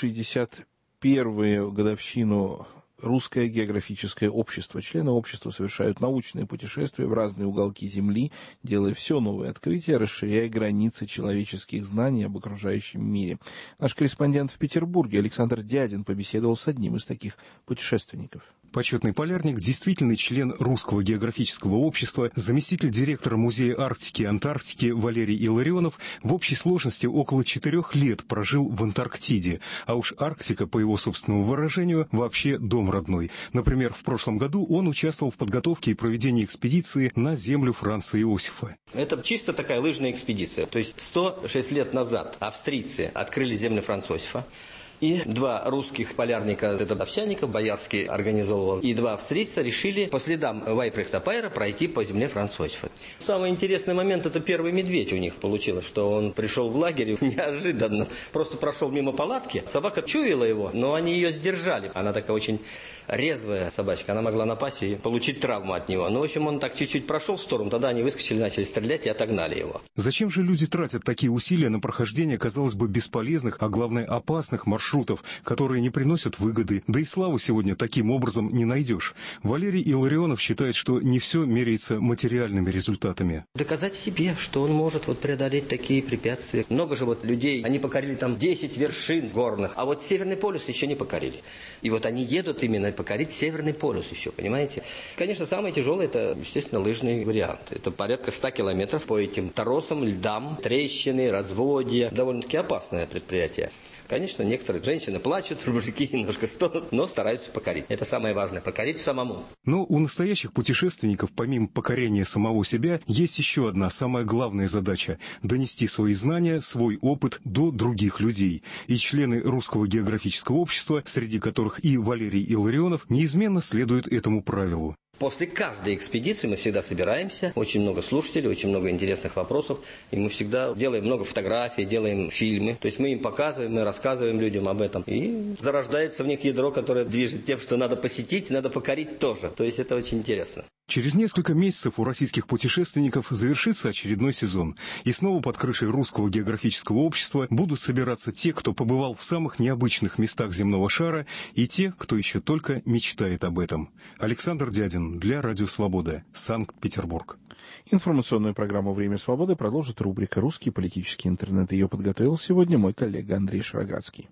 161-ю годовщину Русское географическое общество. Члены общества совершают научные путешествия в разные уголки Земли, делая все новые открытия, расширяя границы человеческих знаний об окружающем мире. Наш корреспондент в Петербурге Александр Дядин побеседовал с одним из таких путешественников. Почетный полярник, действительный член Русского географического общества, заместитель директора Музея Арктики и Антарктики Валерий Илларионов в общей сложности около 4 лет прожил в Антарктиде, а уж Арктика, по его собственному выражению, вообще дом родной. Например, в прошлом году он участвовал в подготовке и проведении экспедиции на землю Франца Иосифа. Это чисто такая лыжная экспедиция. То есть 106 лет назад австрийцы открыли землю Франца Иосифа. И 2 русских полярника, это Овсянников, Боярский организовывал, и 2 австрийца решили по следам Вайпрехта Пайера пройти по земле Франца Иосифа. Самый интересный момент, это первый медведь у них получилось, что он пришел в лагерь неожиданно, просто прошел мимо палатки, собака чуяла его, но они ее сдержали. Она такая очень резвая собачка, она могла напасть и получить травму от него. Ну, в общем, он так чуть-чуть прошел в сторону, тогда они выскочили, начали стрелять и отогнали его. Зачем же люди тратят такие усилия на прохождение, казалось бы, бесполезных, а главное, опасных маршрутов, которые не приносят выгоды, да и славу сегодня таким образом не найдешь? Валерий Илларионов считает, что не все меряется материальными результатами. Доказать себе, что он может преодолеть такие препятствия. Много же людей, они покорили там 10 вершин горных, а вот Северный полюс еще не покорили. И вот они едут именно покорить Северный полюс еще, понимаете? Конечно, самое тяжелое, это, естественно, лыжный вариант. Это порядка 100 километров по этим торосам, льдам, трещины, разводья. Довольно-таки опасное предприятие. Конечно, некоторые женщины плачут, мужики немножко стонут, но стараются покорить. Это самое важное, покорить самому. Но у настоящих путешественников, помимо покорения самого себя, есть еще одна, самая главная задача – донести свои знания, свой опыт до других людей. И члены Русского географического общества, среди которых и Валерий Илларионов, неизменно следуют этому правилу. После каждой экспедиции мы всегда собираемся, очень много слушателей, очень много интересных вопросов, и мы всегда делаем много фотографий, делаем фильмы, то есть мы им показываем, мы рассказываем людям об этом, и зарождается в них ядро, которое движет тем, что надо посетить, надо покорить тоже, то есть это очень интересно. Через несколько месяцев у российских путешественников завершится очередной сезон. И снова под крышей Русского географического общества будут собираться те, кто побывал в самых необычных местах земного шара, и те, кто еще только мечтает об этом. Александр Дядин для Радио Свобода, Санкт-Петербург. Информационную программу «Время свободы» продолжит рубрика «Русский политический интернет». Ее подготовил сегодня мой коллега Андрей Шароградский.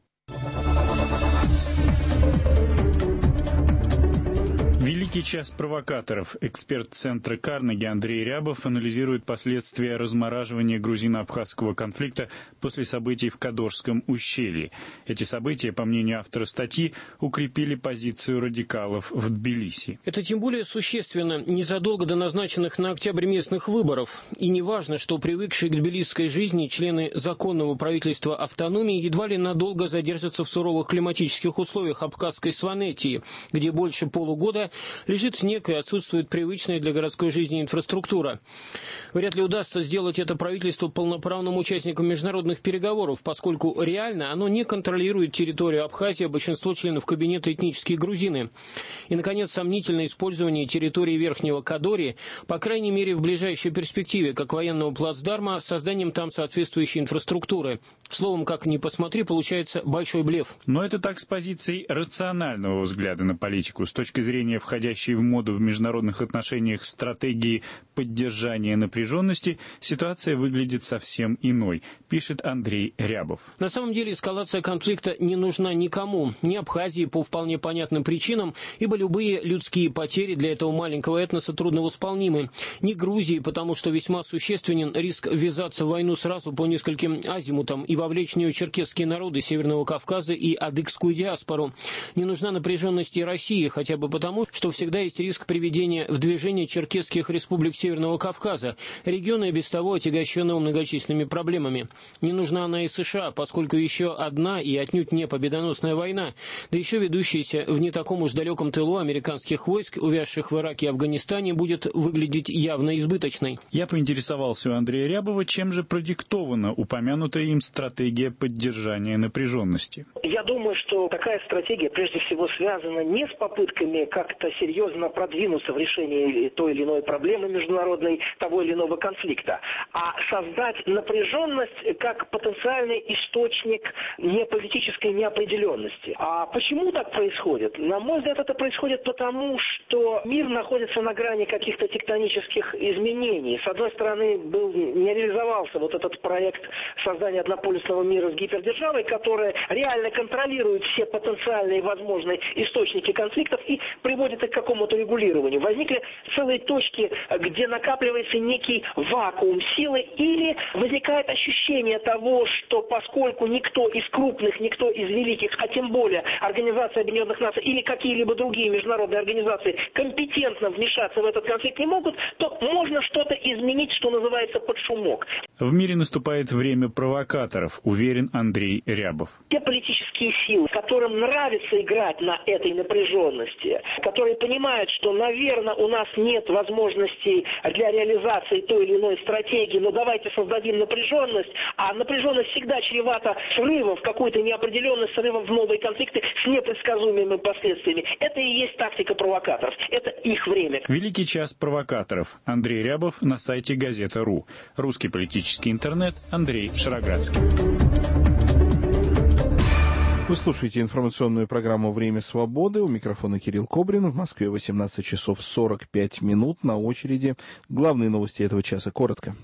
Великий час провокаторов. Эксперт Центра Карнеги Андрей Рябов анализирует последствия размораживания грузино-абхазского конфликта после событий в Кадорском ущелье. Эти события, по мнению автора статьи, укрепили позицию радикалов в Тбилиси. Это тем более существенно незадолго до назначенных на октябрь местных выборов. И не важно, что привыкшие к тбилисской жизни члены законного правительства автономии едва ли надолго задержатся в суровых климатических условиях Абхазской Сванетии, где больше полугода лежит снег и отсутствует привычная для городской жизни инфраструктура. Вряд ли удастся сделать это правительству полноправным участником международных переговоров, поскольку реально оно не контролирует территорию Абхазии, а большинство членов кабинета этнические грузины. И, наконец, сомнительное использование территории Верхнего Кадори, по крайней мере, в ближайшей перспективе, как военного плацдарма, с созданием там соответствующей инфраструктуры. Словом, как ни посмотри, получается большой блеф. Но это так с позицией рационального взгляда на политику. С точки зрения входящей в моду в международных отношениях стратегии поддержания напряженности, ситуация выглядит совсем иной, пишет Андрей Рябов. На самом деле эскалация конфликта не нужна никому, ни Абхазии по вполне понятным причинам, ибо любые людские потери для этого маленького этноса трудновосполнимы, ни Грузии, потому что весьма существенен риск ввязаться в войну сразу по нескольким азимутам и вовлечь в нее черкесские народы Северного Кавказа и адыгскую диаспору. Не нужна напряженность и России, хотя бы потому, что всегда есть риск приведения в движение черкесских республик Северного Кавказа, региона и без того отягощенного многочисленными проблемами. Не нужна она и США, поскольку еще одна и отнюдь не победоносная война, да еще ведущаяся в не таком уж далеком тылу американских войск, увязших в Ираке и Афганистане, будет выглядеть явно избыточной. Я поинтересовался у Андрея Рябова, чем же продиктована упомянутая им стратегия поддержания напряженности. Я думаю, что такая стратегия прежде всего связана не с попытками как-то как-то серьезно продвинуться в решении той или иной проблемы международной, того или иного конфликта, а создать напряженность как потенциальный источник неполитической неопределенности. А почему так происходит? На мой взгляд, это происходит потому, что мир находится на грани каких-то тектонических изменений. С одной стороны, не реализовался вот этот проект создания однополюсного мира с гипердержавой, которая реально контролирует все потенциальные возможные источники конфликтов и приводит их к какому-то регулированию. Возникли целые точки, где накапливается некий вакуум силы, или возникает ощущение того, что поскольку никто из крупных, никто из великих, а тем более Организация Объединенных Наций или какие-либо другие международные организации компетентно вмешаться в этот конфликт не могут, то можно что-то изменить, что называется, под шумок. В мире наступает время провокаторов, уверен Андрей Рябов. Те политические силы, которым нравится играть на этой напряженности, которые понимают, что, наверное, у нас нет возможностей для реализации той или иной стратегии, но давайте создадим напряженность, а напряженность всегда чревата срывом в какую-то неопределенность, срывом в новые конфликты с непредсказуемыми последствиями. Это и есть тактика провокаторов. Это их время. Великий час провокаторов. Андрей Рябов на сайте Газета.ру. Русский политический интернет. Андрей Шароградский. Вы слушаете информационную программу «Время свободы». У микрофона Кирилл Кобрин. В Москве 18 часов 45 минут. На очереди главные новости этого часа. Коротко.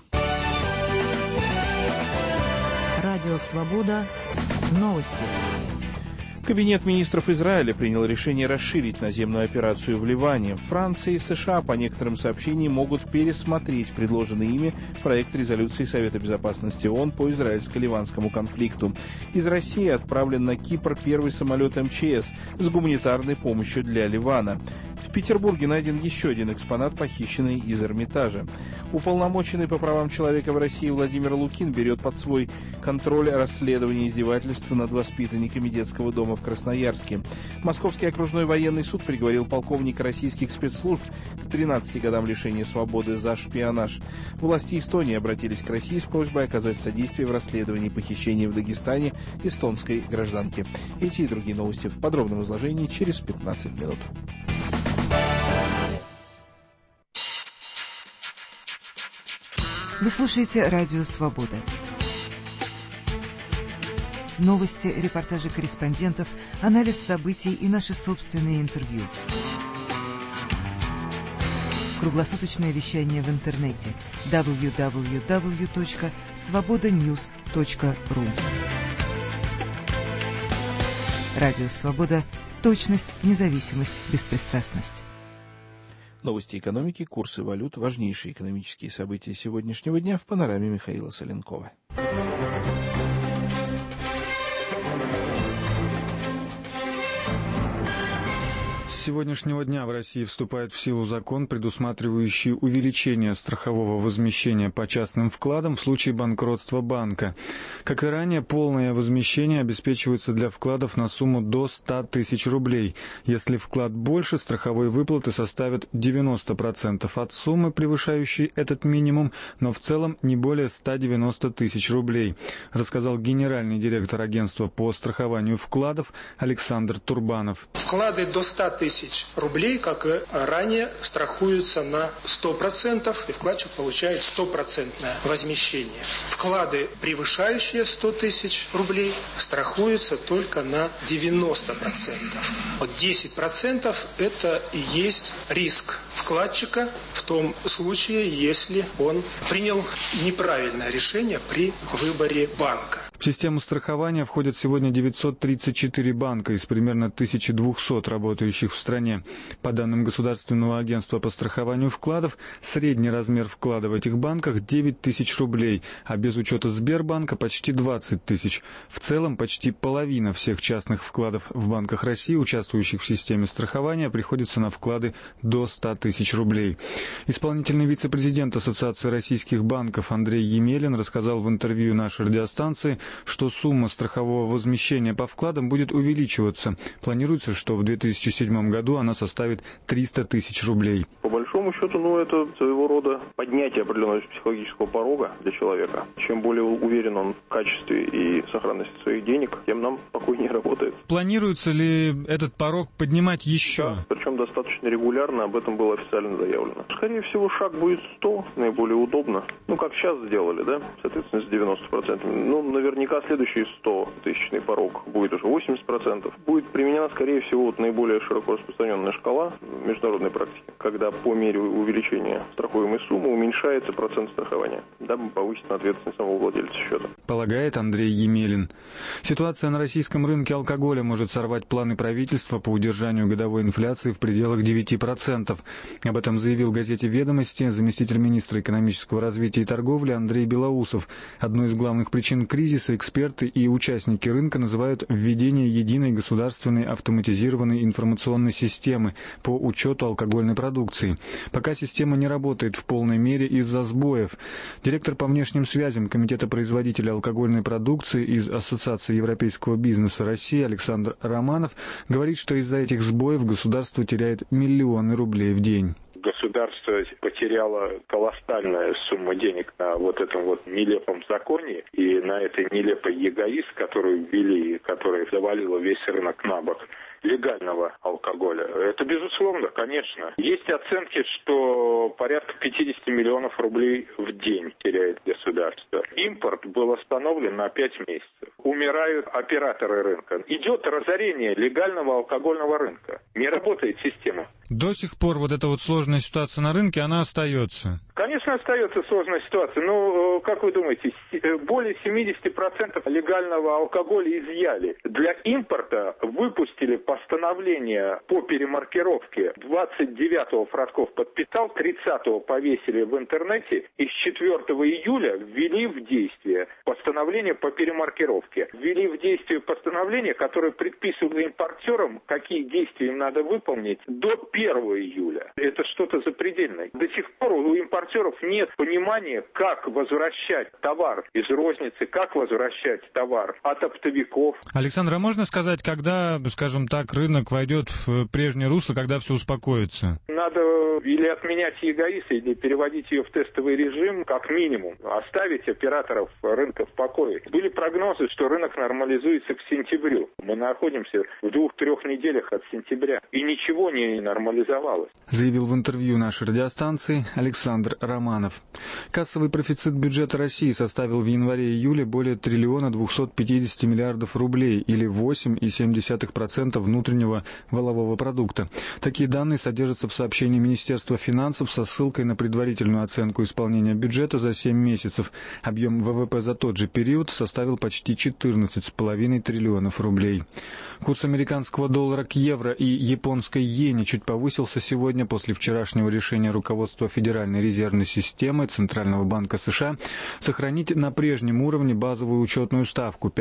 Радио «Свобода». Новости. Кабинет министров Израиля принял решение расширить наземную операцию в Ливане. Франция и США, по некоторым сообщениям, могут пересмотреть предложенный ими проект резолюции Совета Безопасности ООН по израильско-ливанскому конфликту. Из России отправлен на Кипр первый самолет МЧС с гуманитарной помощью для Ливана. В Петербурге найден еще один экспонат, похищенный из Эрмитажа. Уполномоченный по правам человека в России Владимир Лукин берет под свой контроль расследование издевательств над воспитанниками детского дома в Красноярске. Московский окружной военный суд приговорил полковника российских спецслужб к 13 годам лишения свободы за шпионаж. Власти Эстонии обратились к России с просьбой оказать содействие в расследовании похищения в Дагестане эстонской гражданки. Эти и другие новости в подробном изложении через 15 минут. Вы слушаете «Радио Свобода». Новости, репортажи корреспондентов, анализ событий и наши собственные интервью. Круглосуточное вещание в интернете www.svobodanews.ru. Радио Свобода. Точность, независимость, беспристрастность. Новости экономики, курсы валют, важнейшие экономические события сегодняшнего дня в панораме Михаила Соленкова. С сегодняшнего дня в России вступает в силу закон, предусматривающий увеличение страхового возмещения по частным вкладам в случае банкротства банка. Как и ранее, полное возмещение обеспечивается для вкладов на сумму до 100 тысяч рублей. Если вклад больше, страховые выплаты составят 90% от суммы, превышающей этот минимум, но в целом не более 190 тысяч рублей, рассказал генеральный директор агентства по страхованию вкладов Александр Турбанов. Вклады до 100 тысяч рублей, как и ранее, страхуются на 100%, и вкладчик получает 100% возмещение. Вклады, превышающие 100 тысяч рублей, страхуются только на 90%. Вот 10% это и есть риск вкладчика в том случае, если он принял неправильное решение при выборе банка. В систему страхования входят сегодня 934 банка из примерно 1200 работающих в стране. По данным Государственного агентства по страхованию вкладов, средний размер вклада в этих банках 9 тысяч рублей, а без учета Сбербанка почти 20 тысяч. В целом почти половина всех частных вкладов в банках России, участвующих в системе страхования, приходится на вклады до 100 тысяч рублей. Исполнительный вице-президент Ассоциации российских банков Андрей Емелин рассказал в интервью нашей радиостанции, что сумма страхового возмещения по вкладам будет увеличиваться. Планируется, что в 2007 году она составит 300 тысяч рублей. По большому счету, это своего рода поднятие определенного психологического порога для человека. Чем более уверен он в качестве и сохранности своих денег, тем нам спокойнее работает. Планируется ли этот порог поднимать еще? Да, причем достаточно регулярно, об этом было официально заявлено. Скорее всего, шаг будет 100, наиболее удобно. Как сейчас сделали, да, соответственно, с 90%. Наверняка следующий 100-тысячный порог будет уже 80%. Будет применена, скорее всего, наиболее широко распространенная шкала международной практики, когда по мере увеличения страхуемой суммы уменьшается процент страхования, дабы повысить ответственность самого владельца счета. Полагает Андрей Емелин. Ситуация на российском рынке алкоголя может сорвать планы правительства по удержанию годовой инфляции в пределах 9%. Об этом заявил газете «Ведомости» заместитель министра экономического развития и торговли Андрей Белоусов. Одной из главных причин кризиса эксперты и участники рынка называют введение единой государственной автоматизированной информационной системы по учету алкогольной продукции. Пока система не работает в полной мере из-за сбоев. Директор по внешним связям Комитета производителей алкогольной продукции из Ассоциации европейского бизнеса России Александр Романов говорит, что из-за этих сбоев государство теряет миллионы рублей в день. Государство потеряло колоссальную сумму денег на этом нелепом законе и на этой нелепой ЕГАИС, которую ввели, которая завалила весь рынок на бок легального алкоголя. Это безусловно, конечно. Есть оценки, что порядка 50 миллионов рублей в день теряет государство. Импорт был остановлен на 5 месяцев. Умирают операторы рынка. Идет разорение легального алкогольного рынка. Не работает система. До сих пор эта сложная ситуация на рынке, она остается? Конечно, остается сложная ситуация. Но, как вы думаете, более 70% легального алкоголя изъяли. Для импорта выпустили постановление по перемаркировке. 29-го Фродков подписал, 30-го повесили в интернете. И с 4 июля ввели в действие постановление по перемаркировке. Ввели в действие постановление, которое предписывало импортерам, какие действия им надо выполнить до 1 июля. Это что-то запредельное. До сих пор у импортеров нет понимания, как возвращать товар из розницы, как возвращать товар от оптовиков. Александр, а можно сказать, когда, скажем так, рынок войдет в прежнее русло, когда все успокоится? Надо или отменять ЕГАИС, или переводить ее в тестовый режим, как минимум. Оставить операторов рынка в покое. Были прогнозы, что рынок нормализуется к сентябрю. Мы находимся в 2-3 неделях от сентября. И ничего не нормализовалось. Заявил в интервью нашей радиостанции Александр Романов. Кассовый профицит бюджета России составил в январе-июле более 1 250 миллиардов рублей или 8,7% внутреннего валового продукта. Такие данные содержатся в сообщении Министерства финансов со ссылкой на предварительную оценку исполнения бюджета за 7 месяцев. Объем ВВП за тот же период составил почти 14,5 триллионов рублей. Курс американского доллара к евро и японской иене чуть повысился сегодня после вчерашнего решения руководства Федеральной резервной системы Центрального банка США сохранить на прежнем уровне базовую учетную ставку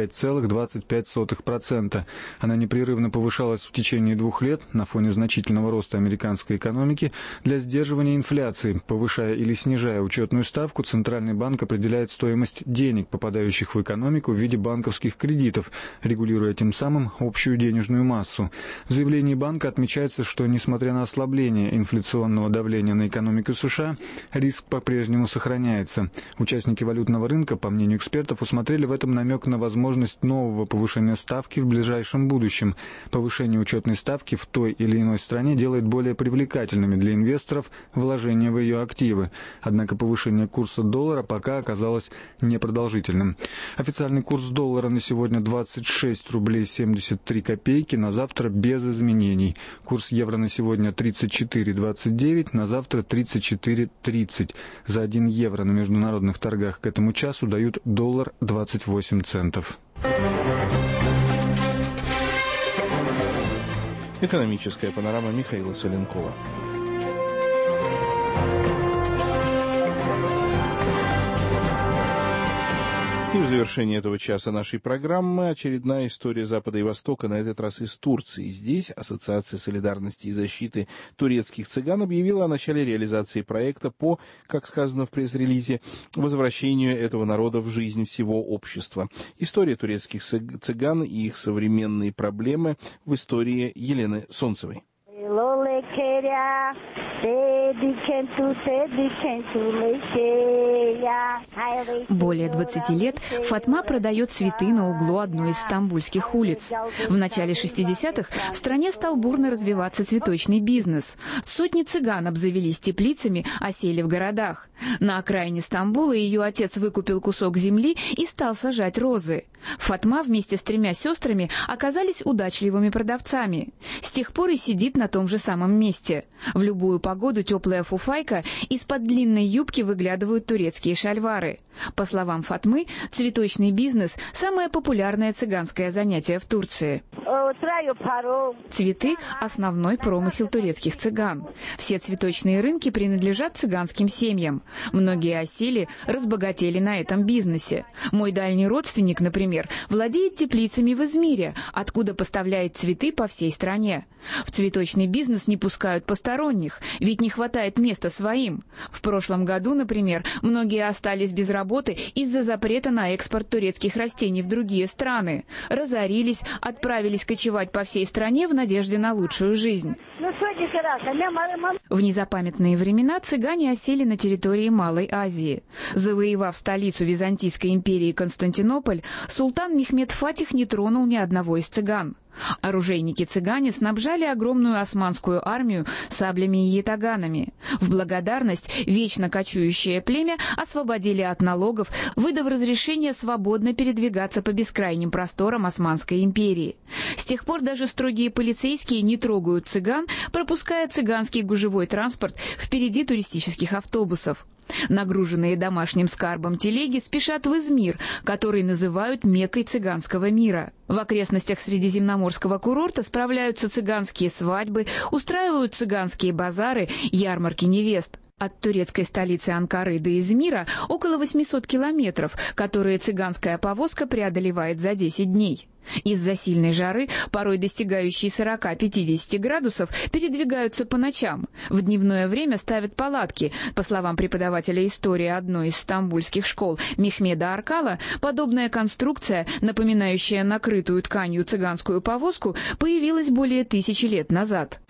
5,25%. Она непрерывно повышалась в течение 2 лет на фоне значительного роста американской экономики для сдерживания инфляции. Повышая или снижая учетную ставку, Центральный банк определяет стоимость денег, попадающих в экономику в виде банковских кредитов, регулируя тем самым общую денежную массу. В заявлении банка отмечается, что несмотря на ослабление инфляционного давления на экономику США, риск по-прежнему сохраняется. Участники валютного рынка, по мнению экспертов, усмотрели в этом намек на возможность нового повышения ставки в ближайшем будущем. Повышение учетной ставки в той или иной стране делает более привлекательными для инвесторов вложения в ее активы. Однако повышение курса доллара пока оказалось непродолжительным. Официальный курс доллара на сегодня 26 рублей 73 копейки, на завтра без изменений. Курс евро на сегодня 34,29, на завтра 34,30. За 1 евро на международных торгах к этому часу дают $1.28. Экономическая панорама Михаила Соленкова. И завершение этого часа нашей программы очередная история Запада и Востока, на этот раз из Турции. Здесь Ассоциация солидарности и защиты турецких цыган объявила о начале реализации проекта по, как сказано в пресс-релизе, возвращению этого народа в жизнь всего общества. История турецких цыган и их современные проблемы в истории Елены Солнцевой. Более 20 лет Фатма продает цветы на углу одной из стамбульских улиц. В начале 60-х в стране стал бурно развиваться цветочный бизнес. Сотни цыган обзавелись теплицами, осели в городах. На окраине Стамбула ее отец выкупил кусок земли и стал сажать розы. Фатма вместе с 3 сестрами оказались удачливыми продавцами. С тех пор и сидит на том же самом месте. В любую погоду теплая фуфайка, из-под длинной юбки выглядывают турецкие шальвары. По словам Фатмы, цветочный бизнес – самое популярное цыганское занятие в Турции. Цветы – основной промысел турецких цыган. Все цветочные рынки принадлежат цыганским семьям. Многие осели, разбогатели на этом бизнесе. Мой дальний родственник, например, владеет теплицами в Измире, откуда поставляет цветы по всей стране. В цветочный бизнес не пускают посторонних, ведь не хватает места своим. В прошлом году, например, многие остались без работы из-за запрета на экспорт турецких растений в другие страны. Разорились, отправились кочевать по всей стране в надежде на лучшую жизнь. В незапамятные времена цыгане осели на территории Малой Азии. Завоевав столицу Византийской империи Константинополь, султан Мехмед Фатих не тронул ни одного из цыган. Оружейники-цыгане снабжали огромную османскую армию саблями и ятаганами. В благодарность вечно кочующее племя освободили от налогов, выдав разрешение свободно передвигаться по бескрайним просторам Османской империи. С тех пор даже строгие полицейские не трогают цыган, пропуская цыганский гужевой транспорт впереди туристических автобусов. Нагруженные домашним скарбом телеги спешат в Измир, который называют Меккой цыганского мира. В окрестностях Средиземноморского курорта справляются цыганские свадьбы, устраивают цыганские базары, ярмарки невест. От турецкой столицы Анкары до Измира около 800 километров, которые цыганская повозка преодолевает за 10 дней. Из-за сильной жары, порой достигающей 40-50 градусов, передвигаются по ночам. В дневное время ставят палатки. По словам преподавателя истории одной из стамбульских школ Мехмеда Аркала, подобная конструкция, напоминающая накрытую тканью цыганскую повозку, появилась более 1000 лет назад.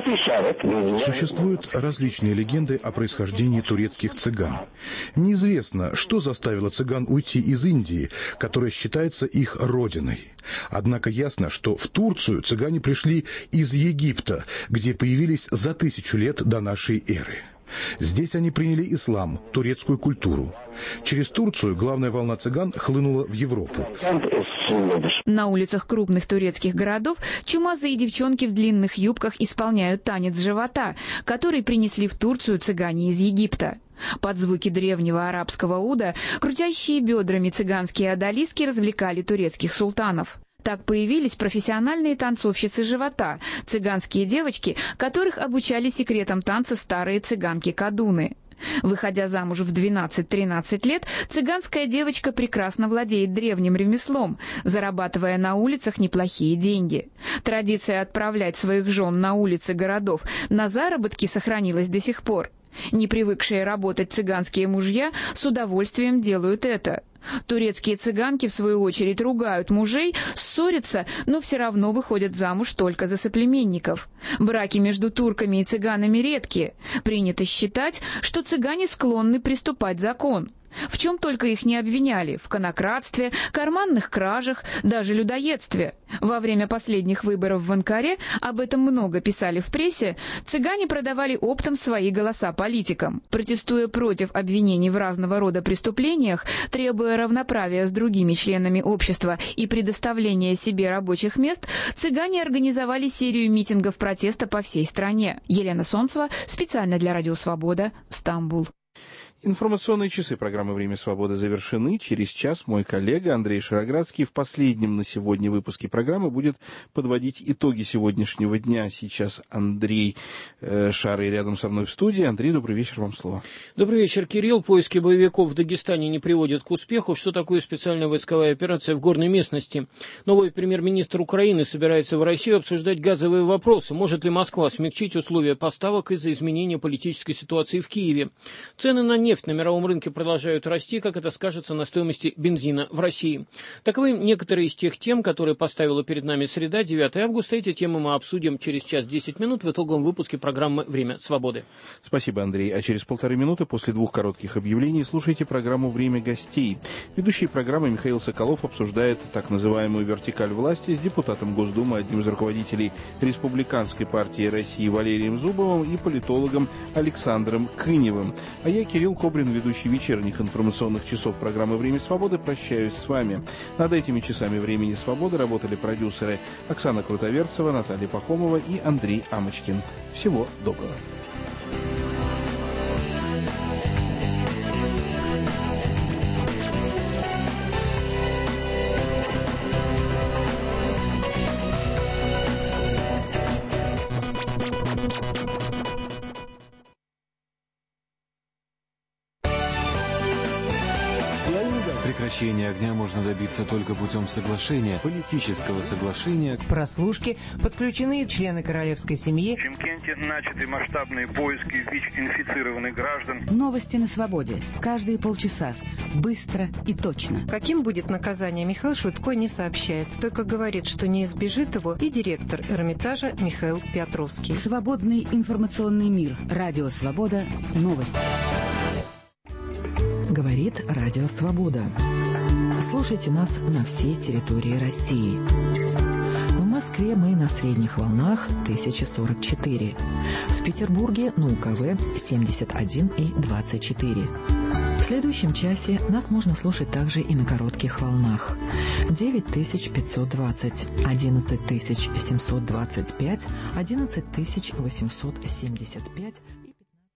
Существуют различные легенды о происхождении турецких цыган. Неизвестно, что заставило цыган уйти из Индии, которая считается их родиной. Однако ясно, что в Турцию цыгане пришли из Египта, где появились за 1000 лет до нашей эры. Здесь они приняли ислам, турецкую культуру. Через Турцию главная волна цыган хлынула в Европу. На улицах крупных турецких городов чумазые девчонки в длинных юбках исполняют танец живота, который принесли в Турцию цыгане из Египта. Под звуки древнего арабского уда крутящие бедрами цыганские одолиски развлекали турецких султанов. Так появились профессиональные танцовщицы живота, цыганские девочки, которых обучали секретам танца старые цыганки-кадуны. Выходя замуж в 12-13 лет, цыганская девочка прекрасно владеет древним ремеслом, зарабатывая на улицах неплохие деньги. Традиция отправлять своих жен на улицы городов на заработки сохранилась до сих пор. Не привыкшие работать цыганские мужья с удовольствием делают это. Турецкие цыганки, в свою очередь, ругают мужей, ссорятся, но все равно выходят замуж только за соплеменников. Браки между турками и цыганами редкие. Принято считать, что цыгане склонны приступать закон. В чем только их не обвиняли – в конокрадстве, карманных кражах, даже людоедстве. Во время последних выборов в Анкаре, об этом много писали в прессе, цыгане продавали оптом свои голоса политикам. Протестуя против обвинений в разного рода преступлениях, требуя равноправия с другими членами общества и предоставления себе рабочих мест, цыгане организовали серию митингов протеста по всей стране. Елена Солнцева, специально для Радио Свобода, Стамбул. Информационные часы программы «Время свободы» завершены. Через час мой коллега Андрей Шароградский в последнем на сегодня выпуске программы будет подводить итоги сегодняшнего дня. Сейчас Андрей Шарый рядом со мной в студии. Андрей, добрый вечер, вам слово. Добрый вечер, Кирилл. Поиски боевиков в Дагестане не приводят к успеху. Что такое специальная войсковая операция в горной местности? Новый премьер-министр Украины собирается в Россию обсуждать газовые вопросы. Может ли Москва смягчить условия поставок из-за изменения политической ситуации в Киеве? Цены на нефть на мировом рынке продолжают расти, как это скажется на стоимости бензина в России. Таковы некоторые из тех тем, которые поставила перед нами среда, 9 августа. Эти темы мы обсудим через час 10 минут в итоговом выпуске программы «Время свободы». Спасибо, Андрей. А через 1,5 минуты после 2 коротких объявлений слушайте программу «Время гостей». Ведущий программы Михаил Соколов обсуждает так называемую вертикаль власти с депутатом Госдумы, одним из руководителей Республиканской партии России Валерием Зубовым и политологом Александром Кыневым. А я, Кирилл Кобрин, ведущий вечерних информационных часов программы «Время свободы», прощаюсь с вами. Над этими часами «Времени свободы» работали продюсеры Оксана Крутоверцева, Наталья Пахомова и Андрей Амочкин. Всего доброго. Прекращение огня можно добиться только путем соглашения, политического соглашения. К прослушке подключены члены королевской семьи. В Шымкенте начаты масштабные поиски ВИЧ-инфицированных граждан. Новости на свободе. Каждые полчаса. Быстро и точно. Каким будет наказание, Михаил Швыдко не сообщает. Только говорит, что не избежит его и директор Эрмитажа Михаил Петровский. Свободный информационный мир. Радио «Свобода». Новости. Говорит Радио Свобода. Слушайте нас на всей территории России. В Москве мы на средних волнах 1044. В Петербурге на УКВ 71 и 24. В следующем часе нас можно слушать также и на коротких волнах. 9520, 11725, 11875,